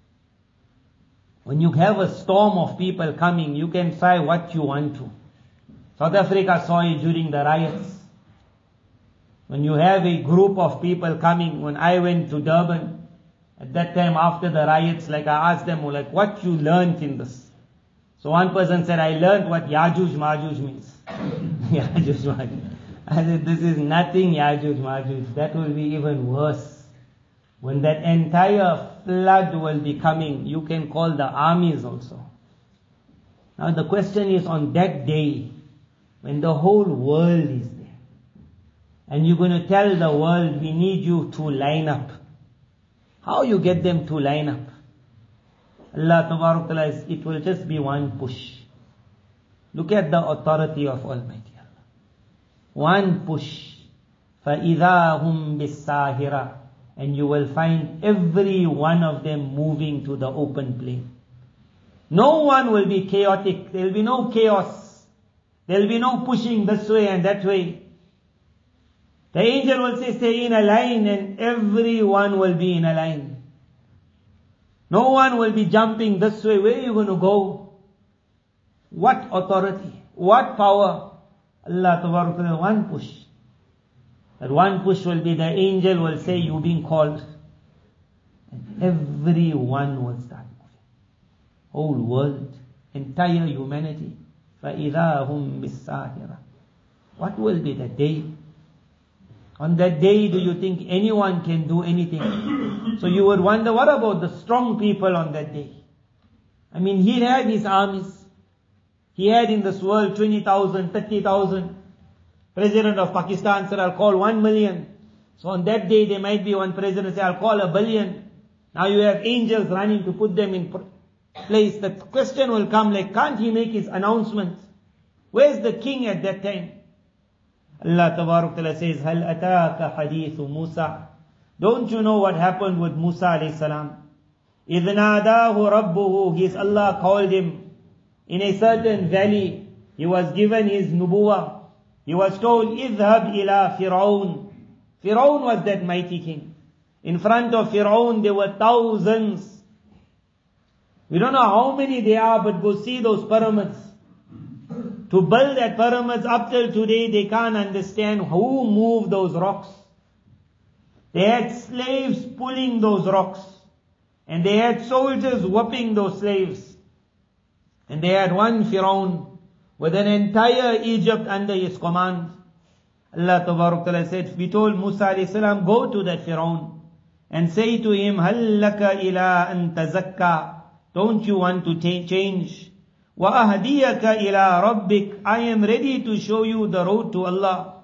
When you have a storm of people coming, you can try what you want to. South Africa saw it during the riots. When you have a group of people coming, when I went to Durban, at that time after the riots, like I asked them, like, what you learned in this? So one person said, I learned what Yajuj Majuj means. Yajuj Majuj. I said, this is nothing Yajuj Majuj. That will be even worse. When that entire flood will be coming, you can call the armies also. Now the question is, on that day, when the whole world is there, and you're going to tell the world, we need you to line up. How you get them to line up? Allah Tabaraka Ta'ala says, it will just be one push. Look at the authority of Almighty Allah. One push. فَإِذَا هُمْ بِالسَّاهِرَةِ. And you will find every one of them moving to the open plain. No one will be chaotic. There will be no chaos. There will be no pushing this way and that way. The angel will say, stay in a line, and everyone will be in a line. No one will be jumping this way. Where are you going to go? What authority? What power? Allah Tabaraka, one push. That one push will be, the angel will say, you're being called. And everyone will start moving. Whole world, entire humanity. فَإِذَا هُمْ بِالسَّاهِرَةِ. What will be the day? On that day, do you think anyone can do anything? So you would wonder, what about the strong people on that day? I mean, he had his armies. He had in this world twenty thousand, thirty thousand. President of Pakistan said, I'll call one million. So on that day, there might be one president say, I'll call a billion. Now you have angels running to put them in place. The question will come like, can't he make his announcement? Where's the king at that time? Allah Tabaraka Ta'ala says, هَلْ أَتَاكَ حَدِيثُ مُوسَى. Don't you know what happened with Musa alayhi salam? إِذْ نَادَاهُ رَبُّهُ. His Allah called him in a certain valley. He was given his nubuwah. He was told, اذهب إلى فرعون. Firaun was that mighty king. In front of Firaun there were thousands. We don't know how many they are, but go see those pyramids. To build that pyramids up till today, they can't understand who moved those rocks. They had slaves pulling those rocks. And they had soldiers whooping those slaves. And they had one Firaun with an entire Egypt under his command. Allah Ta'ala said, we told Musa alayhi salam, go to that Firaun and say to him, هَلْ لَكَ إِلَىٰ أَن تَزَكَّى. Don't you want to change? وَأَهْدِيَكَ إِلَىٰ رَبِّكَ. I am ready to show you the road to Allah.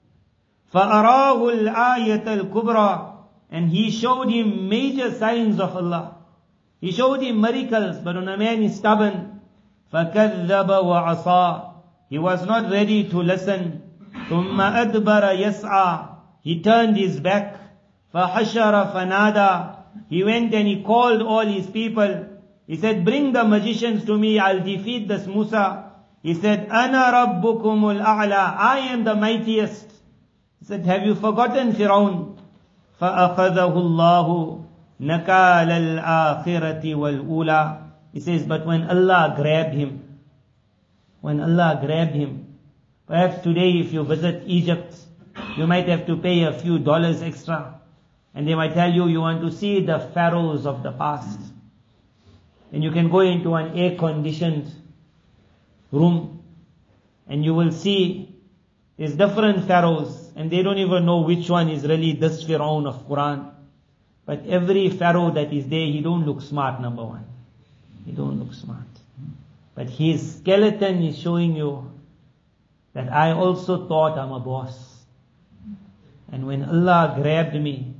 فَأَرَاهُ الْآيَةَ الْكُبْرَى. And he showed him major signs of Allah. He showed him miracles, but when a man is stubborn, فَكَذَّبَ وَعَصَى. He was not ready to listen. ثُمَّ أَدْبَرَ يَسْعَى. He turned his back. فَحَشَرَ فَنَادَى. He went and he called all his people. He said, bring the magicians to me, I'll defeat this Musa. He said, أَنَا رَبُّكُمُ الْأَعْلَى. I am the mightiest. He said, have you forgotten Firaun? فَأَخَذَهُ اللَّهُ نَكَالَ الْآخِرَةِ وَالْأُولَى. He says, but when Allah grabbed him, when Allah grabbed him, perhaps today if you visit Egypt, you might have to pay a few dollars extra. And they might tell you, you want to see the pharaohs of the past. And you can go into an air-conditioned room and you will see There's different pharaohs, and they don't even know which one is really this Pharaoh of Quran. But every pharaoh that is there, he don't look smart, number one. He don't look smart. But his skeleton is showing you that I also thought I'm a boss. And when Allah grabbed me,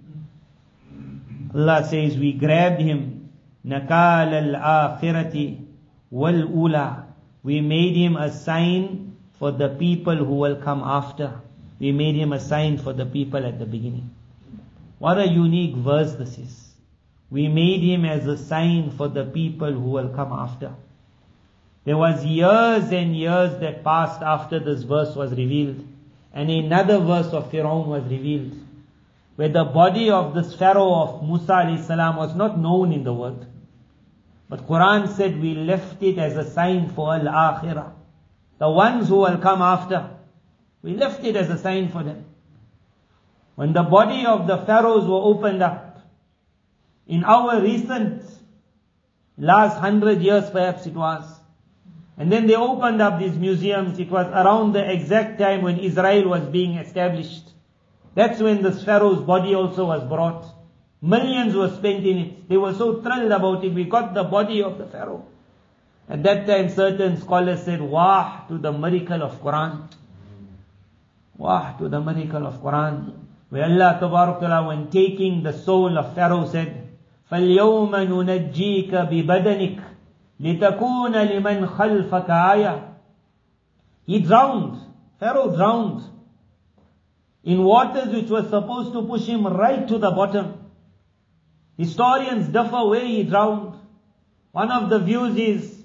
Allah says, we grabbed him. Nakal al-akhirati wal-ula. We made him a sign for the people who will come after. We made him a sign for the people at the beginning. What a unique verse this is. We made him as a sign for the people who will come after. There was years and years that passed after this verse was revealed. And another verse of Pharaoh was revealed, where the body of this Pharaoh of Musa alayhi salam was not known in the world. But Quran said we left it as a sign for al-akhirah. The ones who will come after, we left it as a sign for them. When the body of the pharaohs were opened up, in our recent last hundred years perhaps it was, and then they opened up these museums, it was around the exact time when Israel was being established. That's when this pharaoh's body also was brought. Millions were spent in it. They were so thrilled about it. We got the body of the pharaoh. At that time certain scholars said, Wah to the miracle of Quran. Wah to the miracle of Quran. Where Allah Tabarak Ta'ala, when taking the soul of Pharaoh, said, فَالْيَوْمَ نُنَجِّيكَ بِبَدَنِكَ لِتَكُونَ لِمَنْ خَلْفَكَ آيَةً. He drowned. Pharaoh drowned in waters which were supposed to push him right to the bottom. Historians differ where he drowned. One of the views is,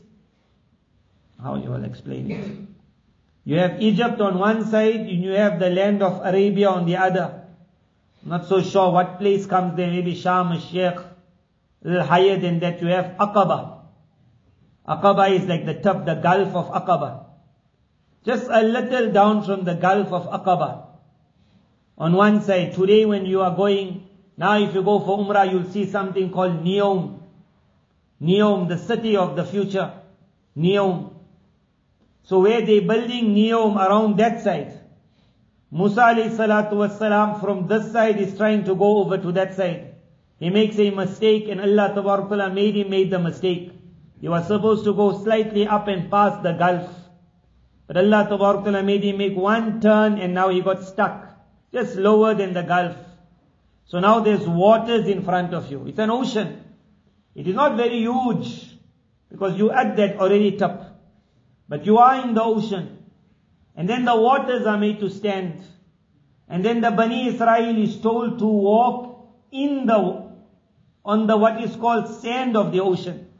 how you will explain it? You have Egypt on one side, and you have the land of Arabia on the other. I'm not so sure what place comes there, maybe Sham al-Sheikh. A little higher than that you have Aqaba. Aqaba is like the top, the Gulf of Aqaba. Just a little down from the Gulf of Aqaba. On one side, today when you are going, now if you go for Umrah, you'll see something called Neom. Neom, the city of the future. Neom. So where they building Neom around that side. Musa alayhi salatu wassalam from this side is trying to go over to that side. He makes a mistake and Allah Tabarak Ta'ala made him made the mistake. He was supposed to go slightly up and past the Gulf. But Allah Tabarak Ta'ala made him make one turn and now he got stuck. Just lower than the Gulf. So now there's waters in front of you. It's an ocean. It is not very huge because you at that already top. But you are in the ocean. And then the waters are made to stand. And then the Bani Israel is told to walk in the, on the what is called sand of the ocean.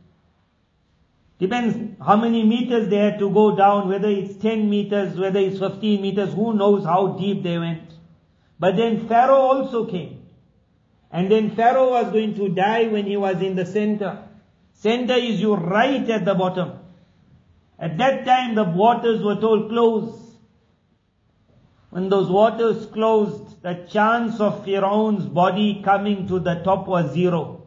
Depends how many meters they had to go down, whether it's ten meters, whether it's fifteen meters, who knows how deep they went. But then Pharaoh also came. And then Pharaoh was going to die when he was in the center. Center is you right at the bottom. At that time the waters were told close. When those waters closed, the chance of Pharaoh's body coming to the top was zero.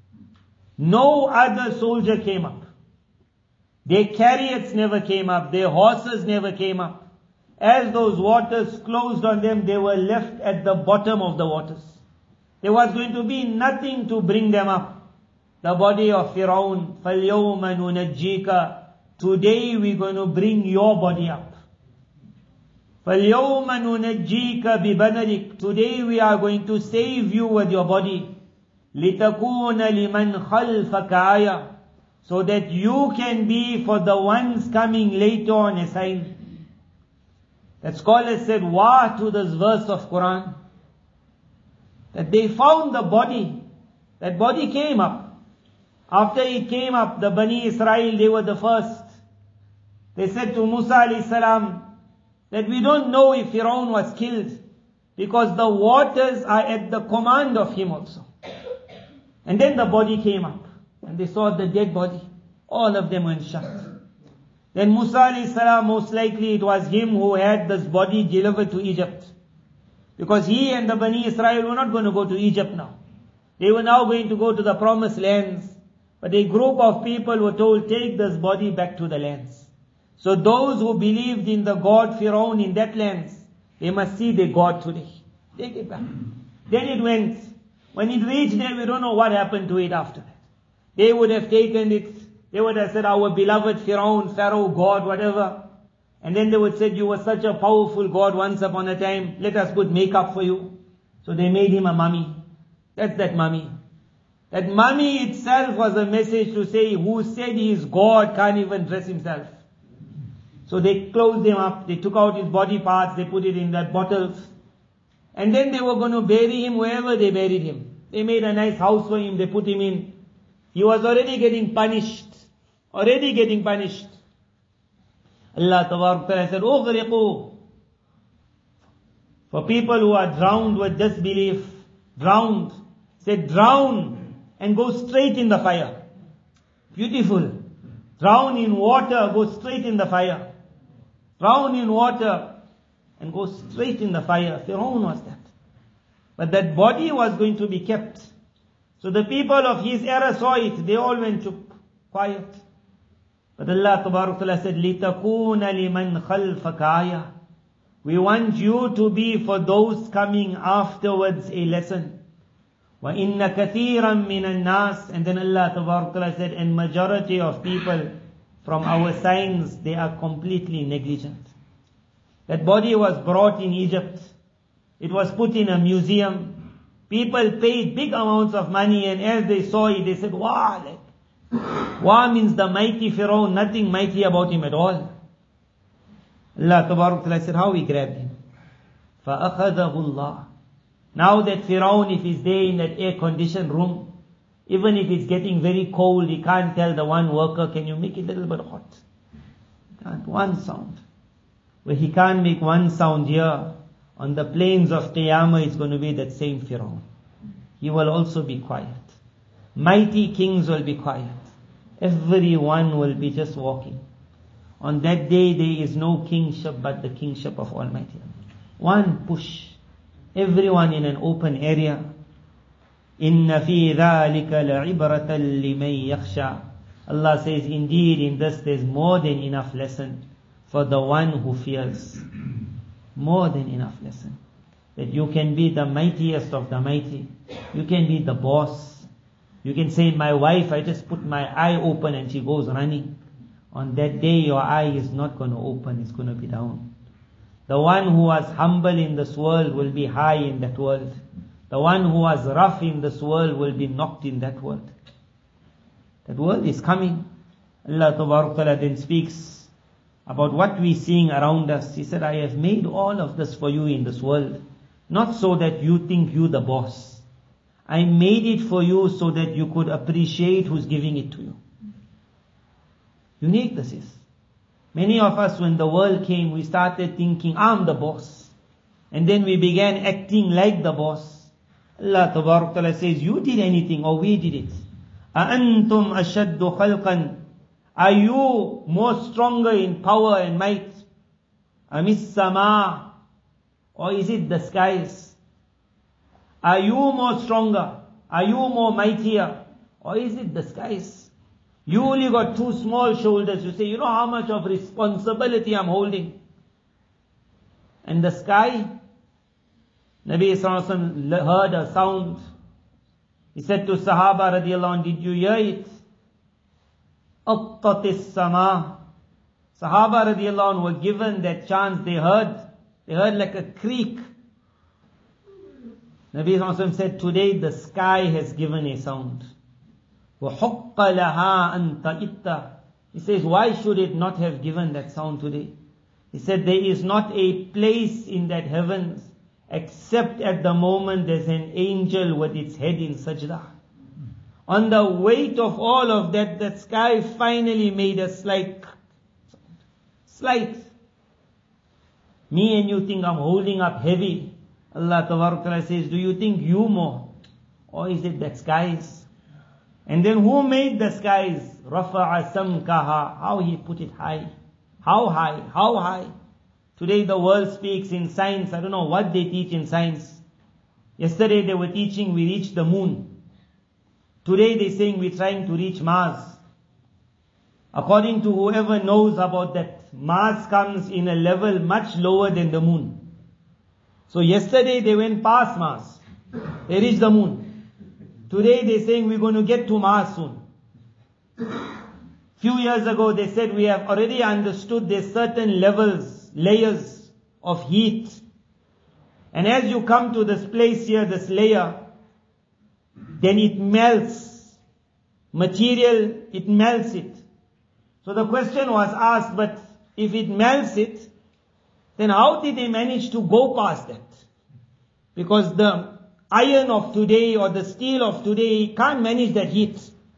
No other soldier came up. Their chariots never came up. Their horses never came up. As those waters closed on them, they were left at the bottom of the waters. There was going to be nothing to bring them up. The body of Pharaoh, فَالْيَوْمَ نُنَجِّيكَ. Today we're going to bring your body up. فَالْيَوْمَ نُنَجِّيكَ بِبَدَنِكَ. Today we are going to save you with your body. لِتَكُونَ لِمَنْ خَلْفَكَ آيَةً. So that you can be for the ones coming later on a sign. That scholars said, wah to this verse of Quran. That they found the body. That body came up. After it came up, the Bani Israel, they were the first. They said to Musa alayhi salam, that we don't know if Pharaoh was killed. Because the waters are at the command of him also. And then the body came up. And they saw the dead body. All of them went shocked. Then Musa alayhi salam, most likely it was him who had this body delivered to Egypt. Because he and the Bani Israel were not going to go to Egypt now. They were now going to go to the promised lands. But a group of people were told, take this body back to the lands. So those who believed in the God Pharaoh in that lands, They must see their God today. Take it back. Then it went. When it reached there, we don't know what happened to it after that. They would have taken it. They would have said, our beloved Firaun, Pharaoh, God, whatever. And then they would say, you were such a powerful God once upon a time. Let us put makeup for you. So they made him a mummy. That's that mummy. That mummy itself was a message to say, who said he is God can't even dress himself. So they closed him up. They took out his body parts. They put it in that bottles. And then they were going to bury him wherever they buried him. They made a nice house for him. They put him in. He was already getting punished. Already getting punished. Allah Ta'ala said, "Ughriqu." For people who are drowned with disbelief, drowned, said drown and go straight in the fire. Beautiful. Drown in water, go straight in the fire. Drown in water and go straight in the fire. Firaun was that. But that body was going to be kept. So the people of his era saw it. They all went chup, quiet. But Allah Ta'ala said, لِتَكُونَ لِمَنْ خَلْفَكَ آيَةً. We want you to be for those coming afterwards a lesson. وَإِنَّ كَثِيرًا مِنَ النَّاسِ. And then Allah Ta'ala said, and majority of people from our signs, they are completely negligent. That body was brought in Egypt. It was put in a museum. People paid big amounts of money, and as they saw it, they said, wow, like, wow means the mighty Pharaoh, nothing mighty about him at all. Allah Ta'ala said, how we grabbed him? فَأَخَذَهُ اللَّهُ. Now that Pharaoh, if he's there in that air-conditioned room, even if it's getting very cold, he can't tell the one worker, can you make it a little bit hot? He can't. One sound. Where he can't make one sound here, on the plains of Qiyamah, it's going to be that same Pharaoh. He will also be quiet. Mighty kings will be quiet. Everyone will be just walking. On that day, there is no kingship but the kingship of Almighty. One push. Everyone in an open area. إِنَّ فِي ذَلِكَ لَعِبْرَةً لِمَنْ يَخْشَى. Allah says, indeed in this there's more than enough lesson for the one who fears. More than enough lesson. That you can be the mightiest of the mighty. You can be the boss. You can say, my wife, I just put my eye open and she goes running. On that day your eye is not going to open, it's going to be down. The one who was humble in this world will be high in that world. The one who was rough in this world will be knocked in that world. That world is coming. Allah Ta'ala then speaks about what we're seeing around us. He said, I have made all of this for you in this world. Not so that you think you the boss. I made it for you so that you could appreciate who's giving it to you. Unique this is. Many of us, when the world came, we started thinking, I'm the boss. And then we began acting like the boss. Allah Ta'ala says, you did anything or we did it. أَأَنْتُمْ أَشَدُّ خَلْقًا. Are you more stronger in power and might? أَمِ السَّمَاءِ. Or is it the skies? Are you more stronger? Are you more mightier? Or is it the skies? You only got two small shoulders. You say, you know how much of responsibility I'm holding? And the sky, Nabi Sallallahu Alaihi Wasallam heard a sound. He said to Sahaba radiallahu anh, did you hear it? Attatis sama. Sahaba radiallahu anh were given that chance. They heard. They heard like a creak. Nabi Sallallahu Alaihi Wasallam said, today the sky has given a sound. وَحُقَّ لَهَا أَن تَئِتَّ. He says, why should it not have given that sound today? He said, there is not a place in that heavens except at the moment there's an angel with its head in sajda. On the weight of all of that, that sky finally made a slight, slight. Me and you think I'm holding up heavy. Allah Ta'ala says, do you think you more? Or is it that skies? And then who made the skies? رَفَعَ سَمْكَهَا. How he put it high. How high? How high? Today the world speaks in science. I don't know what they teach in science. Yesterday they were teaching we reached the moon. Today they're saying we're trying to reach Mars. According to whoever knows about that, Mars comes in a level much lower than the moon. So yesterday they went past Mars. They reached the moon. Today they're saying we're going to get to Mars soon. Few years ago they said we have already understood there's certain levels, layers of heat. And as you come to this place here, this layer, then it melts. Material, it melts it. So the question was asked, but if it melts it, then how did they manage to go past that? Because the iron of today or the steel of today can't manage that heat.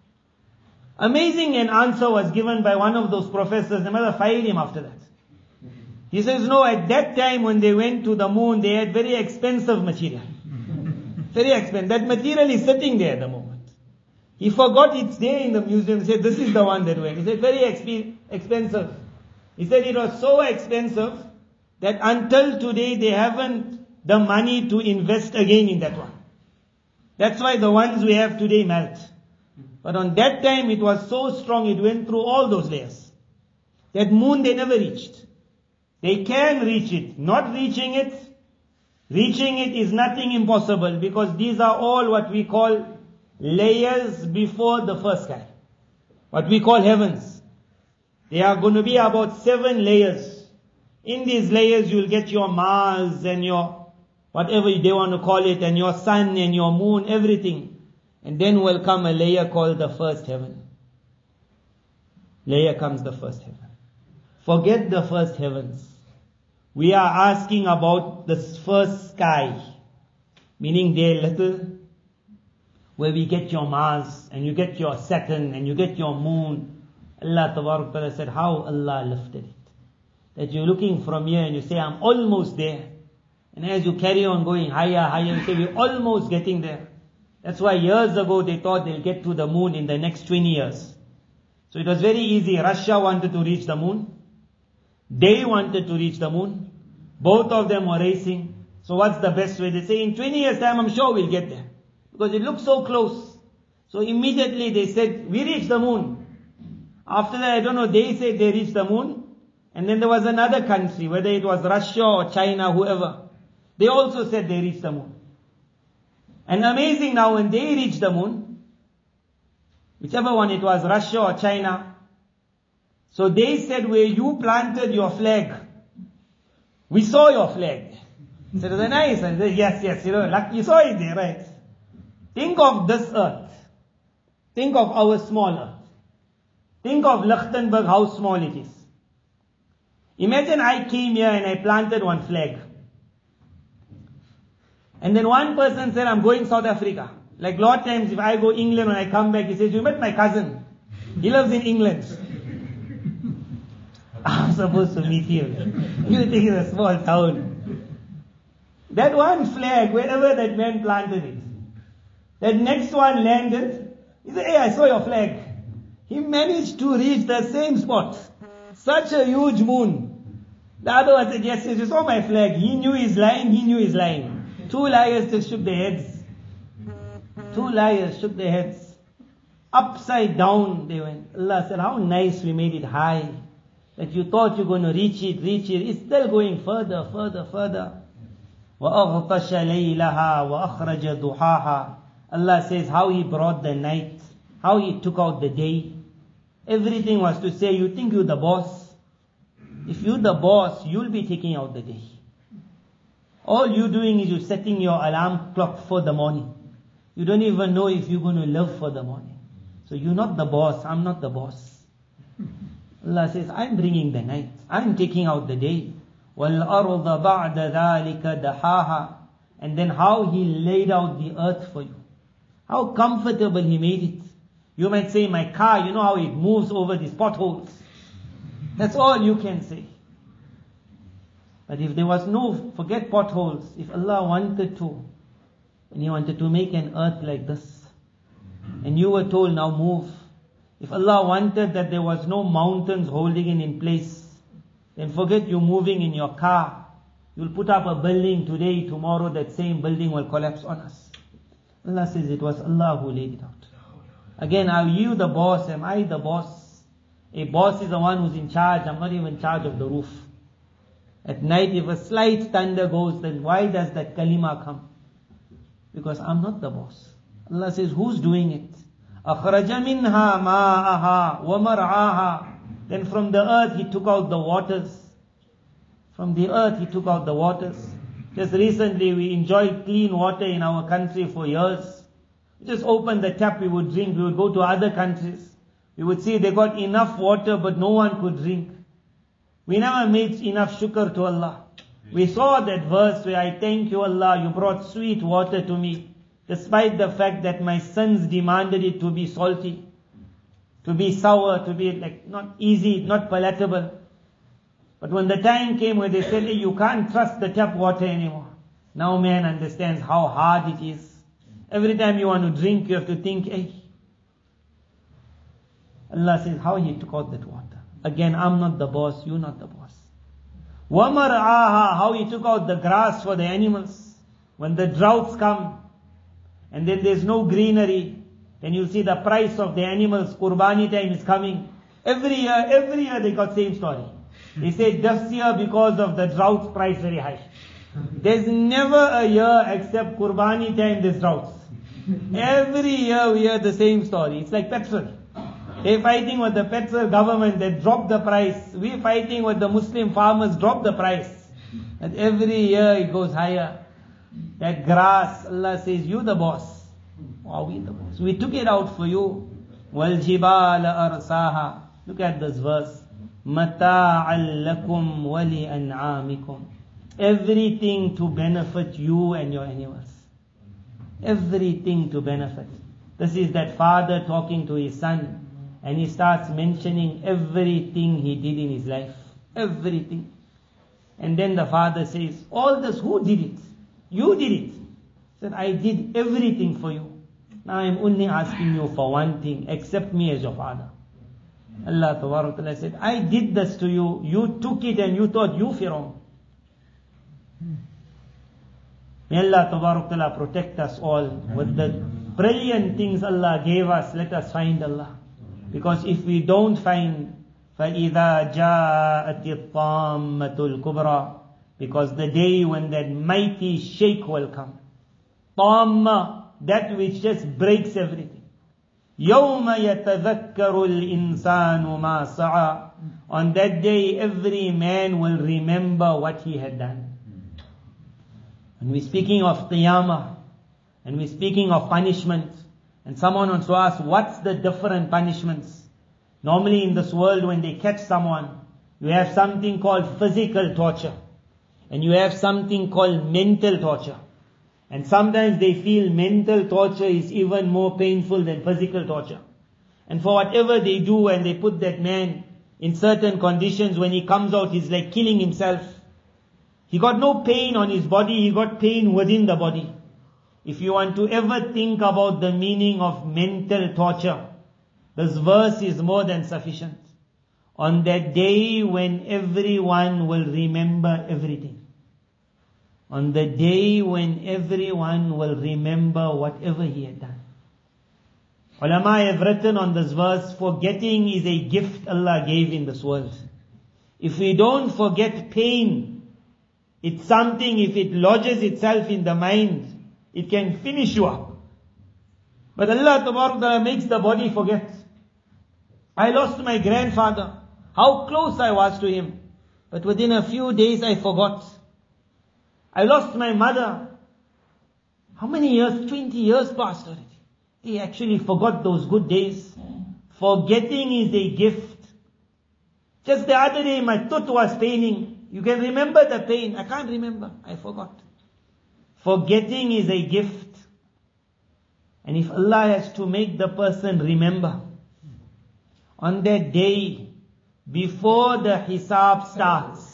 Amazing an answer was given by one of those professors. The mother fired him after that. He says, no, at that time when they went to the moon, they had very expensive material. Very expensive. That material is sitting there at the moment. He forgot it's there in the museum. He said, this is the one that went. He said, very exp- expensive. He said it was so expensive that until today they haven't the money to invest again in that one. That's why the ones we have today melt. But on that time it was so strong, it went through all those layers. That moon they never reached. They can reach it. Not reaching it, reaching it is nothing impossible, because these are all what we call layers before the first sky. What we call heavens. There are going to be about seven layers. In these layers you will get your Mars and your whatever they want to call it, and your sun and your moon, everything. And then will come a layer called the first heaven. Layer comes the first heaven. Forget the first heavens. We are asking about the first sky. Meaning they're little, where we get your Mars, and you get your Saturn, and you get your moon. Allah Tabarak Ta'ala said, how Allah lifted it. That you're looking from here and you say, I'm almost there. And as you carry on going higher, higher, you say, we're almost getting there. That's why years ago they thought they'll get to the moon in the next twenty years. So it was very easy. Russia wanted to reach the moon. They wanted to reach the moon. Both of them were racing. So what's the best way? They say, in twenty years time I'm sure we'll get there. Because it looks so close. So immediately they said, we reached the moon. After that, I don't know, they said they reached the moon. And then there was another country, whether it was Russia or China, whoever. They also said they reached the moon. And amazing now, when they reached the moon, whichever one it was, Russia or China, so they said, where you planted your flag, we saw your flag. So it was nice. I said, yes, yes, you know, like you saw it there, right? Think of this earth. Think of our small earth. Think of Lichtenberg, how small it is. Imagine I came here and I planted one flag. And then one person said, I'm going South Africa. Like a lot of times if I go England, when I come back, he says, you met my cousin. He lives in England. I'm supposed to meet him. You think it's a small town. That one flag, wherever that man planted it, that next one landed, he said, hey, I saw your flag. He managed to reach the same spot. Such a huge moon. The other one said, yes, yes, you saw my flag. He knew his line, he knew his line. Two liars just shook their heads. Two liars shook their heads. Upside down they went. Allah said, how nice we made it high. That you thought you're going to reach it, reach it. It's still going further, further, further. وَأَغْطَشَ لَيْلَهَا وَأَخْرَجَ ضُحَاهَا. Allah says how He brought the night, how He took out the day. Everything was to say, you think you're the boss. If you're the boss, you'll be taking out the day. All you're doing is you're setting your alarm clock for the morning. You don't even know if you're going to live for the morning. So you're not the boss, I'm not the boss. Allah says, I'm bringing the night. I'm taking out the day. وَالْأَرْضَ بَعْدَ ذَلِكَ دَحَاهَا. And then how He laid out the earth for you. How comfortable He made it. You might say, my car, you know how it moves over these potholes. That's all you can say. But if there was no, forget potholes, if Allah wanted to, and He wanted to make an earth like this, and you were told, now move. If Allah wanted that there was no mountains holding it in place, then forget you moving in your car. You'll put up a building today, tomorrow that same building will collapse on us. Allah says it was Allah who laid it out. Again, are you the boss? Am I the boss? A boss is the one who's in charge. I'm not even in charge of the roof. At night, if a slight thunder goes, then why does that kalima come? Because I'm not the boss. Allah says, who's doing it? أَخْرَجَ مِنْهَا مَاءَهَا وَمَرْعَاهَا. Then from the earth He took out the waters. From the earth He took out the waters. Just recently we enjoyed clean water in our country for years. We just opened the tap, we would drink. We would go to other countries. We would see they got enough water but no one could drink. We never made enough shukr to Allah. We saw that verse where I thank you Allah, you brought sweet water to me. Despite the fact that my sons demanded it to be salty, to be sour, to be like not easy, not palatable. But when the time came where they said, hey, you can't trust the tap water anymore. Now man understands how hard it is. Every time you want to drink, you have to think, hey. Allah says, how He took out that water. Again, I'm not the boss, you're not the boss. وَمَرْعَاهَا, how He took out the grass for the animals. When the droughts come, and then there's no greenery, then you'll see the price of the animals, Qurbani time is coming. Every year, every year they got same story. They say this year because of the droughts, price very high. There's never a year except Qurbani time there's droughts. Every year we hear the same story. It's like petrol. They're fighting with the petrol government, they drop the price. We're fighting with the Muslim farmers, drop the price. And every year it goes higher. That grass, Allah says, you the boss. Are we the boss? We took it out for you. وَالْجِبَالَ أَرْسَاهَا. Look at this verse. مَتَاعًا لَكُمْ وَلِأَنْعَامِكُمْ. Everything to benefit you and your animals. Everything to benefit. This is that father talking to his son, and he starts mentioning everything he did in his life. Everything. And then the father says, all this, who did it? You did it. He said, I did everything for you. Now I'm only asking you for one thing. Accept me as your father. Allah Ta'ala said, I did this to you. You took it and you thought you Fir'aun. May Allah Ta'ala protect us all with the brilliant things Allah gave us. Let us find Allah. Because if we don't find, فَإِذَا جَاءَتِ الطَّامَّةُ الْكُبْرَى, because the day when that mighty shake will come. Tamma, that which just breaks everything. يَوْمَ يَتَذَكَّرُ الْإِنسَانُ مَا سَعَى. On that day, every man will remember what he had done. When we're speaking of Qiyamah, and we're speaking of punishment, and someone wants to ask, what's the different punishments? Normally in this world, when they catch someone, you have something called physical torture. And you have something called mental torture. And sometimes they feel mental torture is even more painful than physical torture. And for whatever they do, and they put that man in certain conditions, when he comes out, he's like killing himself. He got no pain on his body, he got pain within the body. If you want to ever think about the meaning of mental torture, this verse is more than sufficient. On that day when everyone will remember everything. On the day when everyone will remember whatever he had done. Ulama have written on this verse, forgetting is a gift Allah gave in this world. If we don't forget pain, it's something, if it lodges itself in the mind, it can finish you up. But Allah Ta'ala makes the body forget. I lost my grandfather. How close I was to him. But within a few days I forgot. I lost my mother. How many years? twenty years passed already. He actually forgot those good days. Forgetting is a gift. Just the other day my tooth was paining. You can remember the pain. I can't remember. I forgot. Forgetting is a gift. And if Allah has to make the person remember, on that day, before the hisab starts,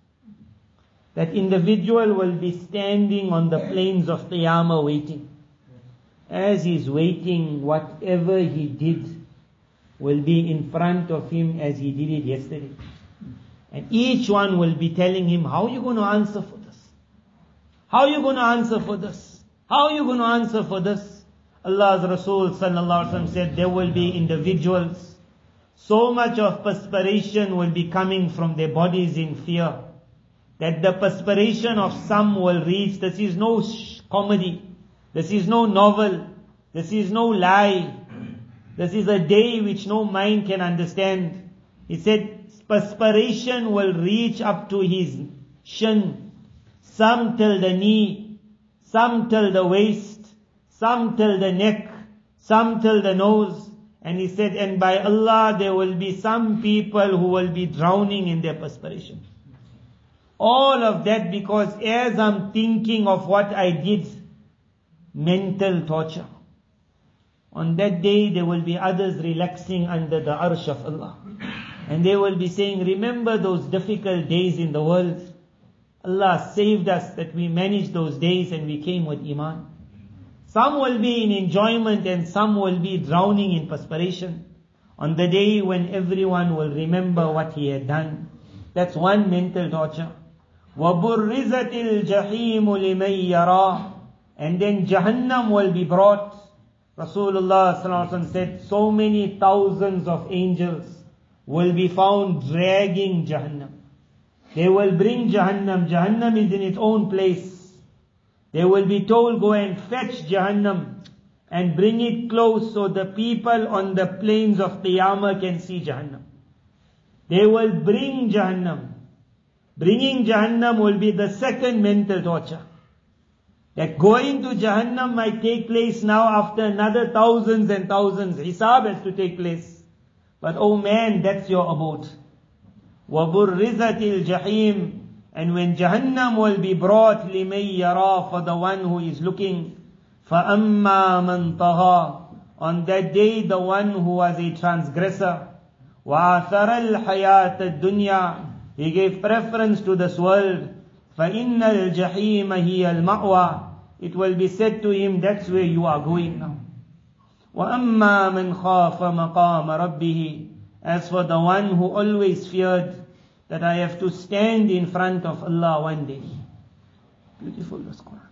that individual will be standing on the plains of Qiyamah waiting. As he's waiting, whatever he did will be in front of him as he did it yesterday. And each one will be telling him, how are you going to answer for this? How are you going to answer for this? How are you going to answer for this? Allah's Rasul sallallahu alaihi wasallam said, there will be individuals, so much of perspiration will be coming from their bodies in fear, that the perspiration of some will reach. This is no sh- comedy. This is no novel. This is no lie. This is a day which no mind can understand. He said, perspiration will reach up to his shin, some till the knee, some till the waist, some till the neck, some till the nose. And he said, and by Allah there will be some people who will be drowning in their perspiration. All of that because as I'm thinking of what I did, mental torture. On that day there will be others relaxing under the arsh of Allah. And they will be saying, remember those difficult days in the world. Allah saved us that we managed those days and we came with Iman. Some will be in enjoyment and some will be drowning in perspiration. On the day when everyone will remember what he had done. That's one mental torture. وَبُرِّزَتِ الْجَحِيمُ لِمَنْ يَرَى. And then Jahannam will be brought. Rasulullah sallallahu alaihi wasallam said, so many thousands of angels will be found dragging Jahannam. They will bring Jahannam. Jahannam is in its own place. They will be told, go and fetch Jahannam and bring it close so the people on the plains of Qiyamah can see Jahannam. They will bring Jahannam. Bringing Jahannam will be the second mental torture. That going to Jahannam might take place now after another thousands and thousands. Hisab has to take place. But oh man, that's your abode. وَبُرِّزَتِ الْجَحِيمُ. And when Jahannam will be brought, لِمَنْ يَرَى, for the one who is looking, فَأَمَّا مَنْ طَغَى. On that day, the one who was a transgressor, وَآثَرَ الْحَيَاةَ الدُّنْيَا. He gave preference to this world. فَإِنَّ الْجَحِيمَ هِيَ الْمَأْوَى. It will be said to him, that's where you are going now. وَأَمَّا مَنْ خَافَ مَقَامَ رَبِّهِ. As for the one who always feared that I have to stand in front of Allah one day. Beautiful this Quran.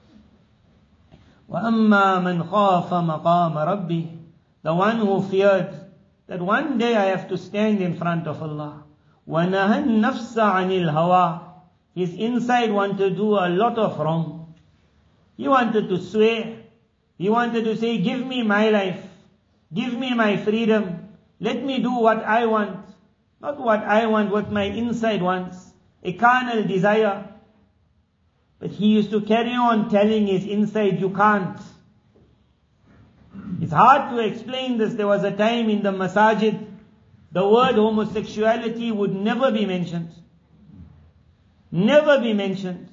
وَأَمَّا مَنْ خَافَ مَقَامَ رَبِّهِ. The one who feared that one day I have to stand in front of Allah. وَنَهَى النَّفْسَ عَنِ الْهَوَى. His inside wanted to do a lot of wrong. He wanted to swear. He wanted to say, give me my life. Give me my freedom. Let me do what I want. Not what I want, what my inside wants. A carnal desire. But he used to carry on telling his inside, you can't. It's hard to explain this. There was a time in the masajid, the word homosexuality would never be mentioned. Never be mentioned.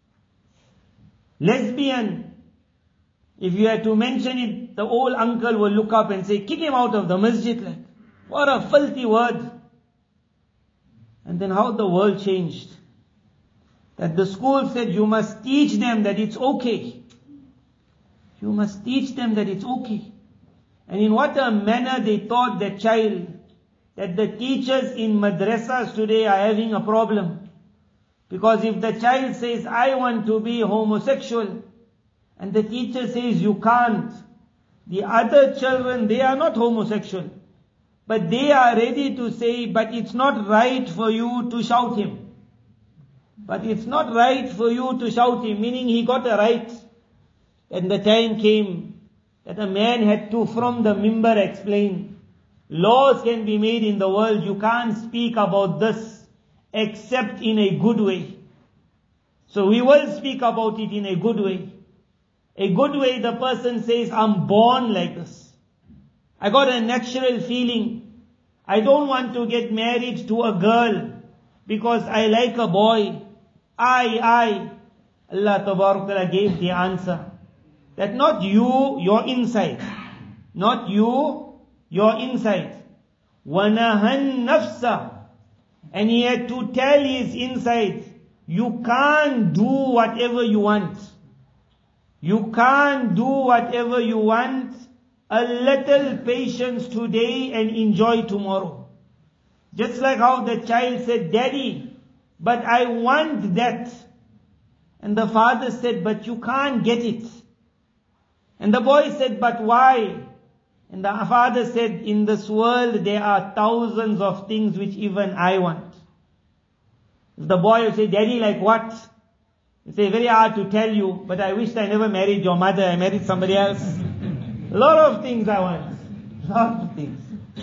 Lesbian, if you had to mention it, the old uncle will look up and say, kick him out of the masjid. Like, what a filthy word. And then how the world changed. That the school said, you must teach them that it's okay. You must teach them that it's okay. And in what a manner they taught the child, that the teachers in madrasas today are having a problem. Because if the child says, I want to be homosexual, and the teacher says, you can't, the other children, they are not homosexual. But they are ready to say, but it's not right for you to shout him. But it's not right for you to shout him, meaning he got a right. And the time came that a man had to, from the mimbar, explain, laws can be made in the world, you can't speak about this except in a good way. So we will speak about it in a good way. A good way, the person says, I'm born like this. I got a natural feeling. I don't want to get married to a girl because I like a boy. I, I. Allah Tabarak Ta'ala gave the answer. That not you, your inside. Not you, your inside. وَنَهَى النَّفْسَ. And he had to tell his inside, you can't do whatever you want. You can't do whatever you want. A little patience today and enjoy tomorrow. Just like how the child said, Daddy, but I want that. And the father said, but you can't get it. And the boy said, but why? And the father said, in this world there are thousands of things which even I want. If the boy will say, Daddy, like what? You say, very hard to tell you, but I wish I never married your mother, I married somebody else. A lot of things I want. A lot of things.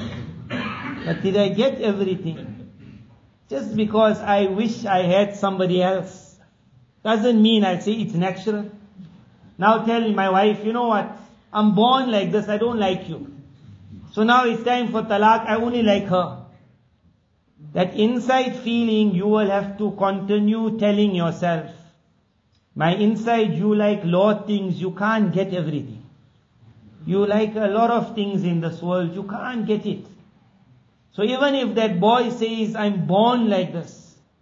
But did I get everything? Just because I wish I had somebody else doesn't mean I say it's natural. Now tell my wife, you know what? I'm born like this, I don't like you. So now it's time for talaq, I only like her. That inside feeling you will have to continue telling yourself, my inside you like lot things, you can't get everything. You like a lot of things in this world, you can't get it. So even if that boy says, I'm born like this,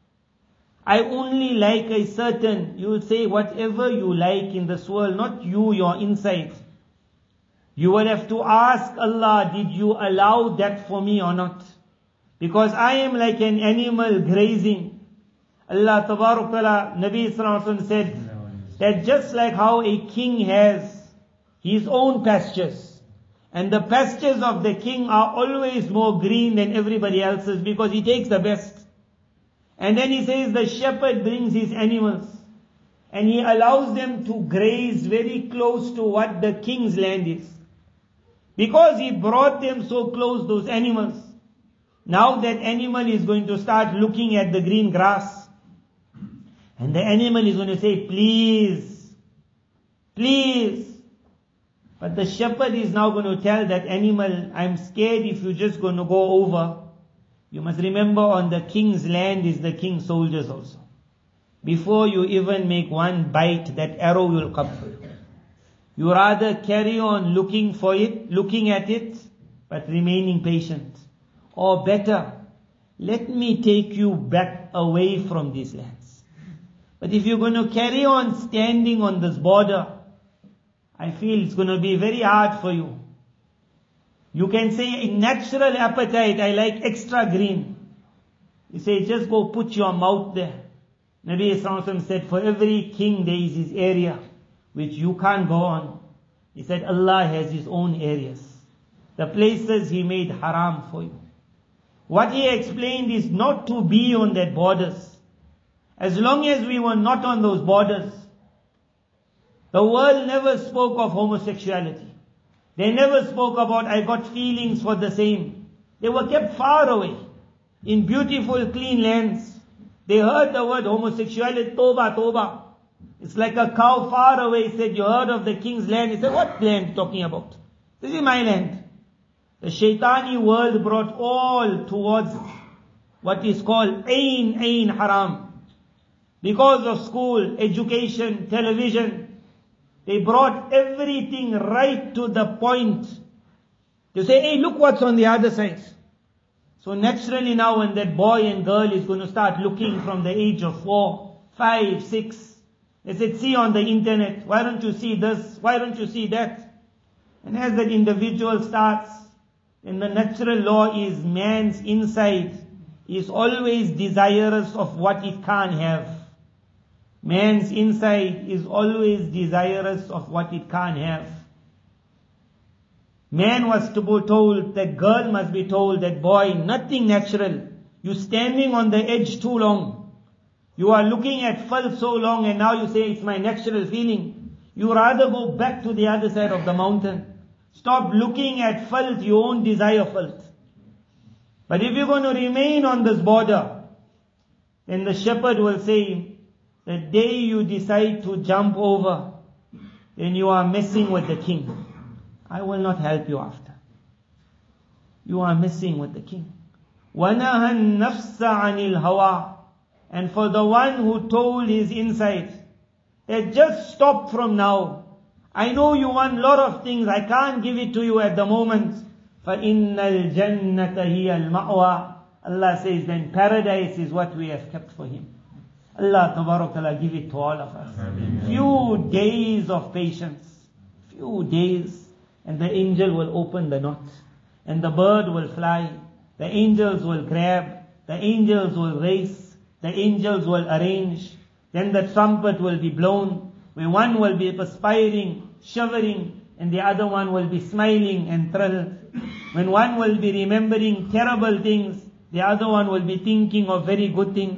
I only like a certain, you will say whatever you like in this world, not you, your inside. You will have to ask Allah, did you allow that for me or not? Because I am like an animal grazing. Allah Tabarak Ta'ala, Nabi Sallallahu Alaihi Wasallam said that just like how a king has his own pastures, and the pastures of the king are always more green than everybody else's because he takes the best. And then he says the shepherd brings his animals and he allows them to graze very close to what the king's land is. Because he brought them so close, those animals, now that animal is going to start looking at the green grass. And the animal is going to say, please, please. But the shepherd is now going to tell that animal, I'm scared if you're just going to go over. You must remember on the king's land is the king's soldiers also. Before you even make one bite, that arrow will come for you. You rather carry on looking for it, looking at it, but remaining patient. Or better, let me take you back away from these lands. But if you're going to carry on standing on this border, I feel it's going to be very hard for you. You can say in natural appetite, I like extra green. You say, just go put your mouth there. Nabi Sallallahu Alaihi Wasallam said, for every king there is his area, which you can't go on. He said, Allah has his own areas. The places he made haram for you. What he explained is not to be on that borders. As long as we were not on those borders, the world never spoke of homosexuality. They never spoke about, I got feelings for the same. They were kept far away. In beautiful, clean lands. They heard the word homosexuality, Toba, Toba. It's like a cow far away said, you heard of the king's land? He said, what land are you talking about? This is my land. The shaitani world brought all towards what is called Ain, Ain Haram. Because of school, education, television, they brought everything right to the point. They say, hey, look what's on the other side. So naturally now when that boy and girl is going to start looking from the age of four, five, six, they said, see on the internet, why don't you see this, why don't you see that? And as that individual starts, then the natural law is man's inside is always desirous of what it can't have. Man's inside is always desirous of what it can't have. Man was to be told, that girl must be told, that boy, nothing natural. You're standing on the edge too long. You are looking at filth so long and now you say it's my natural feeling. You rather go back to the other side of the mountain. Stop looking at filth, you won't desire filth. But if you're going to remain on this border, then the shepherd will say, the day you decide to jump over, then you are messing with the king. I will not help you after. You are messing with the king. وَنَهَا النَّفْسَ عَنِ الْهَوَىٰ. And for the one who told his inside, that just stop from now. I know you want a lot of things, I can't give it to you at the moment. فَإِنَّ الْجَنَّةَ هِيَ الْمَأْوَىٰ. Allah says, then paradise is what we have kept for him. Allah Tabarak Ta'ala give it to all of us. Ameen. Few days of patience. Few days. And the angel will open the knot. And the bird will fly. The angels will grab. The angels will race. The angels will arrange. Then the trumpet will be blown. Where one will be perspiring, shivering, and the other one will be smiling and thrilled. When one will be remembering terrible things, the other one will be thinking of very good things.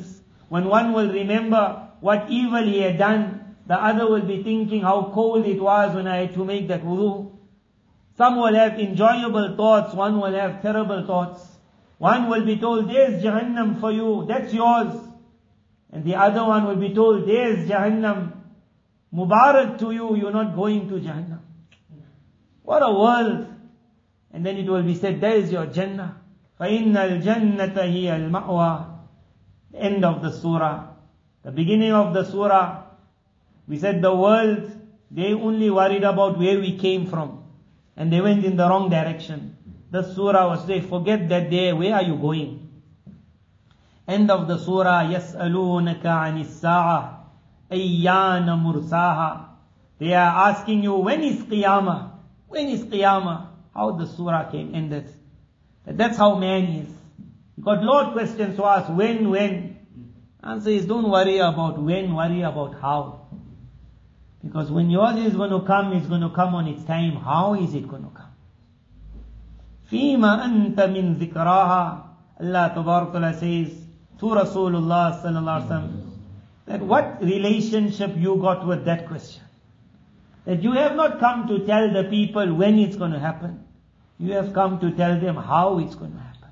When one will remember what evil he had done, the other will be thinking how cold it was when I had to make that wudu. Some will have enjoyable thoughts, one will have terrible thoughts. One will be told, there's Jahannam for you, that's yours. And the other one will be told, there's Jahannam, Mubarak to you, you're not going to Jahannam. What a world. And then it will be said, there is your Jannah. فَإِنَّ الْجَنَّةَ هِيَ الْمَأْوَى. End of the surah. The beginning of the surah, we said the world, they only worried about where we came from. And they went in the wrong direction. The surah was saying, forget that day, where are you going? End of the surah, يَسْأَلُونَكَ عَنِ السَّاعَةِ أَيَّانَ مُرْسَاهَا. They are asking you, when is Qiyamah? When is Qiyamah? How the surah came ended. That's how man is. You got Lord questions to ask, when, when? Answer is, don't worry about when, worry about how. Because when yours is going to come, it's going to come on its time. How is it going to come? فِيمَا أَنْتَ مِنْ ذِكْرَاهَا. Allah Tabarak Ta'ala says to Rasulullah Sallallahu Alaihi Wasallam that what relationship you got with that question. That you have not come to tell the people when it's going to happen. You have come to tell them how it's going to happen.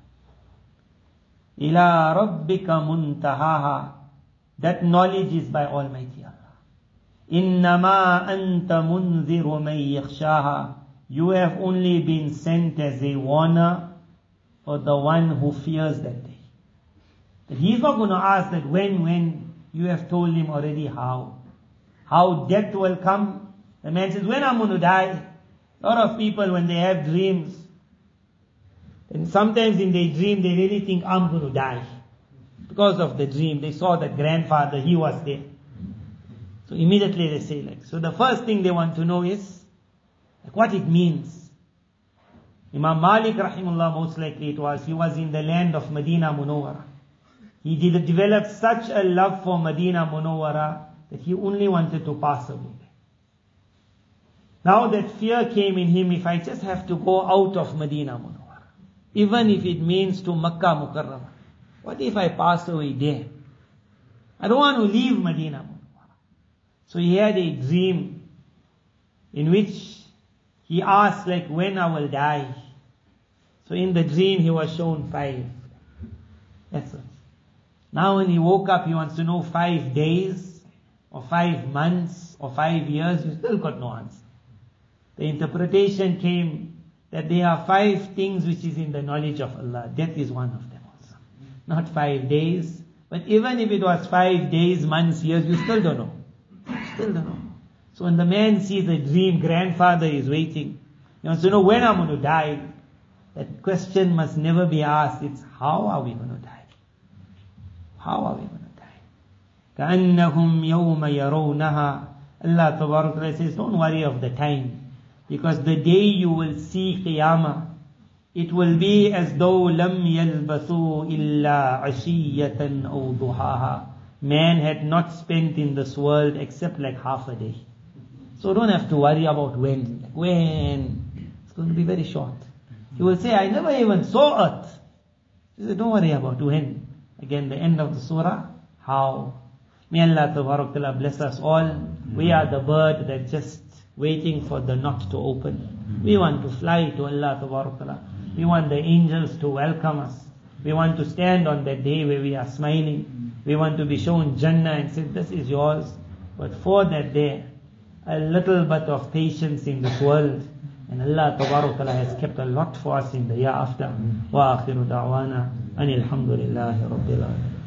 إِلَىٰ رَبِّكَ مُنْتَهَاهَا. That knowledge is by Almighty Allah. إِنَّمَا أَنْتَ مُنْذِرُ مَنْ يَخْشَاهَا. You have only been sent as a warner for the one who fears that day. That he's not going to ask that when, when. You have told him already how. How death will come. The man says, when I'm going to die. A lot of people, when they have dreams, and sometimes in their dream they really think, I'm going to die. Because of the dream, they saw that grandfather, he was there. So immediately they say like, so the first thing they want to know is, like what it means. Imam Malik rahimullah, most likely it was, he was in the land of Medina Munawwara. He did develop such a love for Medina Munawwara that he only wanted to pass away. Now that fear came in him, if I just have to go out of Medina Munawwara, even if it means to Makkah Mukarramah, what if I pass away there? I don't want to leave Medina Munawwara. So he had a dream in which he asked like when I will die. So in the dream he was shown five. That's it. Now when he woke up, he wants to know five days, or five months, or five years. He still got no answer. The interpretation came that there are five things which is in the knowledge of Allah. Death is one of them also. Not five days. But even if it was five days, months, years, you still don't know. You still don't know. So when the man sees a dream, grandfather is waiting. He wants to know when I'm going to die. That question must never be asked. It's how are we going to die? How are we going to die? كَأَنَّهُمْ يَوْمَ يَرَوْنَهَا. Allah Tabarak Ta'ala says, don't worry of the time. Because the day you will see Qiyamah, it will be as though لَمْ يَلْبَثُوا إِلَّا عَشِيَّةً أَوْ ضُحَاهَا. Man had not spent in this world except like half a day. So don't have to worry about when. Like when? It's going to be very short. You will say, I never even saw Earth. You say, don't worry about when. Again, the end of the surah, how? May Allah Ta'ala bless us all. We are the bird that just waiting for the knot to open. We want to fly to Allah Ta'ala. We want the angels to welcome us. We want to stand on that day where we are smiling. We want to be shown Jannah and say, this is yours. But for that day, a little bit of patience in this world. And Allah Ta'ala has kept a lot for us in the year after. Wa akhiru da'wana anil hamdulillahi rabbil alamin.